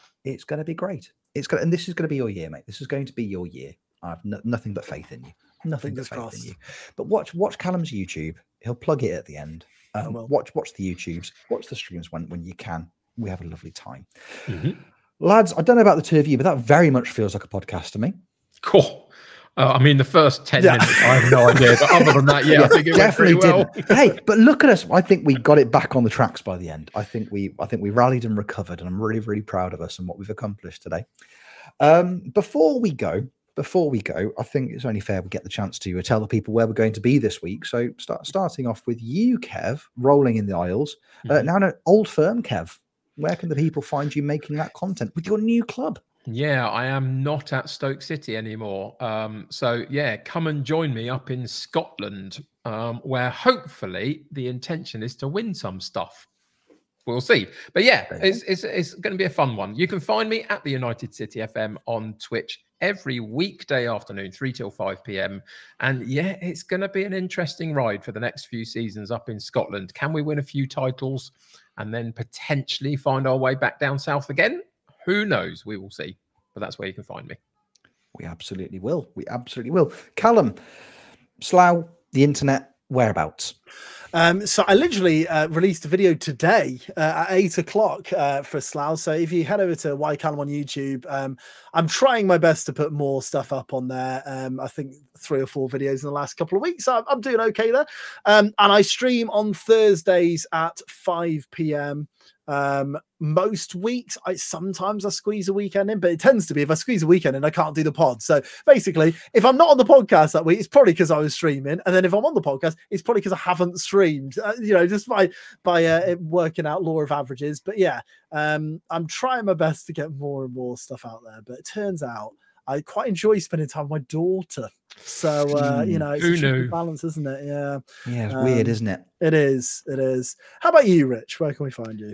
great. And this is going to be your year, mate. This is going to be your year. I have nothing but faith in you. Nothing but faith in you. But watch Callum's YouTube. He'll plug it at the end. Watch the YouTubes. Watch the streams when you can. We have a lovely time. Lads, I don't know about the two of you, but that very much feels like a podcast to me. Cool. I mean, the first 10 minutes, I have no idea. But other than that, I think it definitely went pretty well. Hey, but look at us. I think we got it back on the tracks by the end. I think we rallied and recovered, and I'm really, really proud of us and what we've accomplished today. Before we go, I think it's only fair we get the chance to tell the people where we're going to be this week. So starting off with you, Kev, rolling in the aisles. Now, an old firm, Kev. Where can the people find you making that content with your new club? Yeah, I am not at Stoke City anymore. So come and join me up in Scotland, where hopefully the intention is to win some stuff. We'll see. But it's going to be a fun one. You can find me at the United City FM on Twitch every weekday afternoon, 3 till 5 p.m. And it's going to be an interesting ride for the next few seasons up in Scotland. Can we win a few titles and then potentially find our way back down south again? Who knows? We will see. But that's where you can find me. We absolutely will. Callum, Slough, the internet, whereabouts? So I literally released a video today at 8 o'clock for Slough. So if you head over to Why Callum on YouTube, I'm trying my best to put more stuff up on there. I think 3 or 4 videos in the last couple of weeks. So I'm doing okay there. And I stream on Thursdays at 5 p.m. Most weeks, sometimes I squeeze a weekend in, but it tends to be if I squeeze a weekend in, I can't do the pod. So basically, if I'm not on the podcast that week, it's probably because I was streaming, and then if I'm on the podcast, it's probably because I haven't streamed. Just by working out law of averages. But I'm trying my best to get more and more stuff out there. But it turns out I quite enjoy spending time with my daughter. So it's a tricky balance, isn't it? Yeah, it's weird, isn't it? It is. How about you, Rich? Where can we find you?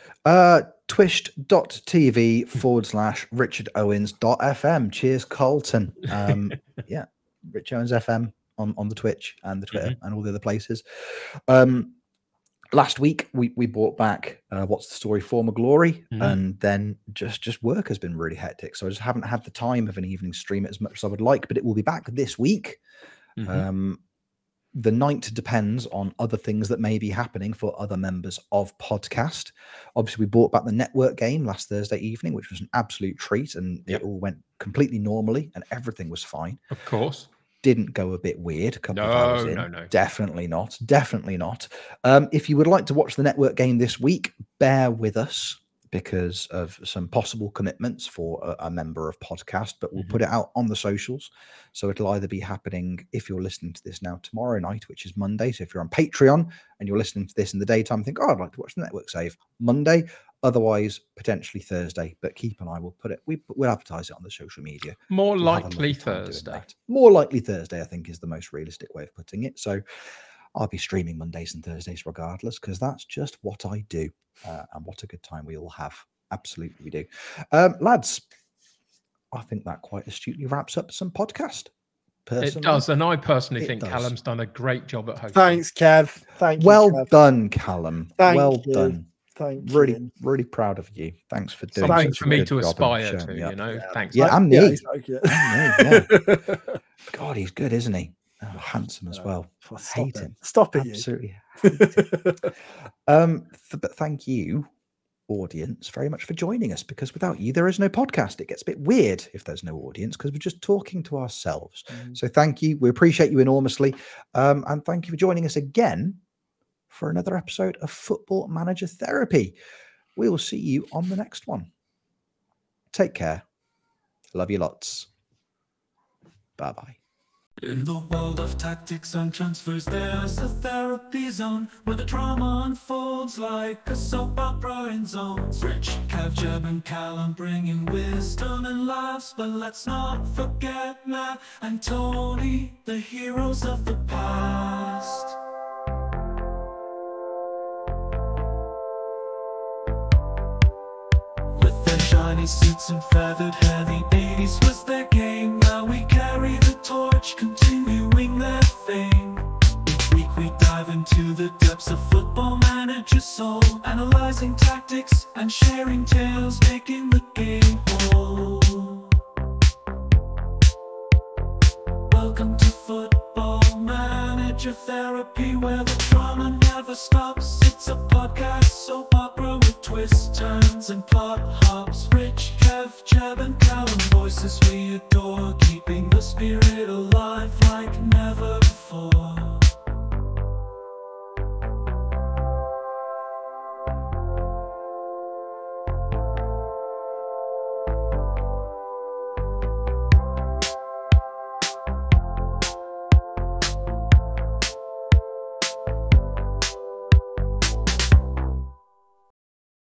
Twitch.tv/RichardOwens.fm. Cheers, Colton. Rich Owens FM on the Twitch and the Twitter and all the other places. Last week we brought back What's the Story, Former Glory, and then just work has been really hectic, so I just haven't had the time of an evening stream as much as I would like, but it will be back this week. The night depends on other things that may be happening for other members of podcast. Obviously, we brought back the network game last Thursday evening, which was an absolute treat, and it all went completely normally, and everything was fine. Of course. Didn't go a bit weird a couple of hours in. No. Definitely not. If you would like to watch the network game this week, bear with us because of some possible commitments for a member of podcast, but we'll put it out on the socials. So it'll either be happening, if you're listening to this now, tomorrow night, which is Monday. So if you're on Patreon and you're listening to this in the daytime, think, I'd like to watch the network save Monday. Otherwise, potentially Thursday, but keep an eye. We'll advertise it on the social media. More We'll have a likely lovely time doing Thursday. that. More likely Thursday, I think, is the most realistic way of putting it. So I'll be streaming Mondays and Thursdays regardless, because that's just what I do. And what a good time we all have. Absolutely we do. Lads, I think that quite astutely wraps up some podcast. It does, and I personally think Callum's done a great job at hosting. Thanks, Kev. Thank you. Well done, Callum. Thank you. Done. Thank really, you. really proud of you. Thanks for doing. Something for me good to job aspire and to, showing you know. Yeah. Thanks. Yeah, and me. Yeah. God, he's good, isn't he? Oh, handsome as well. Hate him. Stop it. Absolutely. But thank you, audience, very much for joining us, because without you there is no podcast. It gets a bit weird if there's no audience, because we're just talking to ourselves. So thank you. We appreciate you enormously. And thank you for joining us again for another episode of Football Manager Therapy. We will see you on the next one. Take care. Love you lots. Bye-bye. In the world of tactics and transfers, there's a therapy zone where the drama unfolds like a soap opera in zones. Rich, Kev, Jeb, and Callum bringing wisdom and laughs, but let's not forget Matt and Tony, the heroes of the past. With their shiny suits and feathered hair, the 80s was their game. Now we carry the torch, continuing their thing. Each week we dive into the depths of Football Manager's soul, analyzing tactics and sharing tales, making the game whole. Welcome to Football Manager Therapy, where the drama never stops. It's a podcast soap opera with twists, turns, and plot hops. Rich, Kev, Jeb, and Callum, voices we adore, keeping the spirit alive like never before.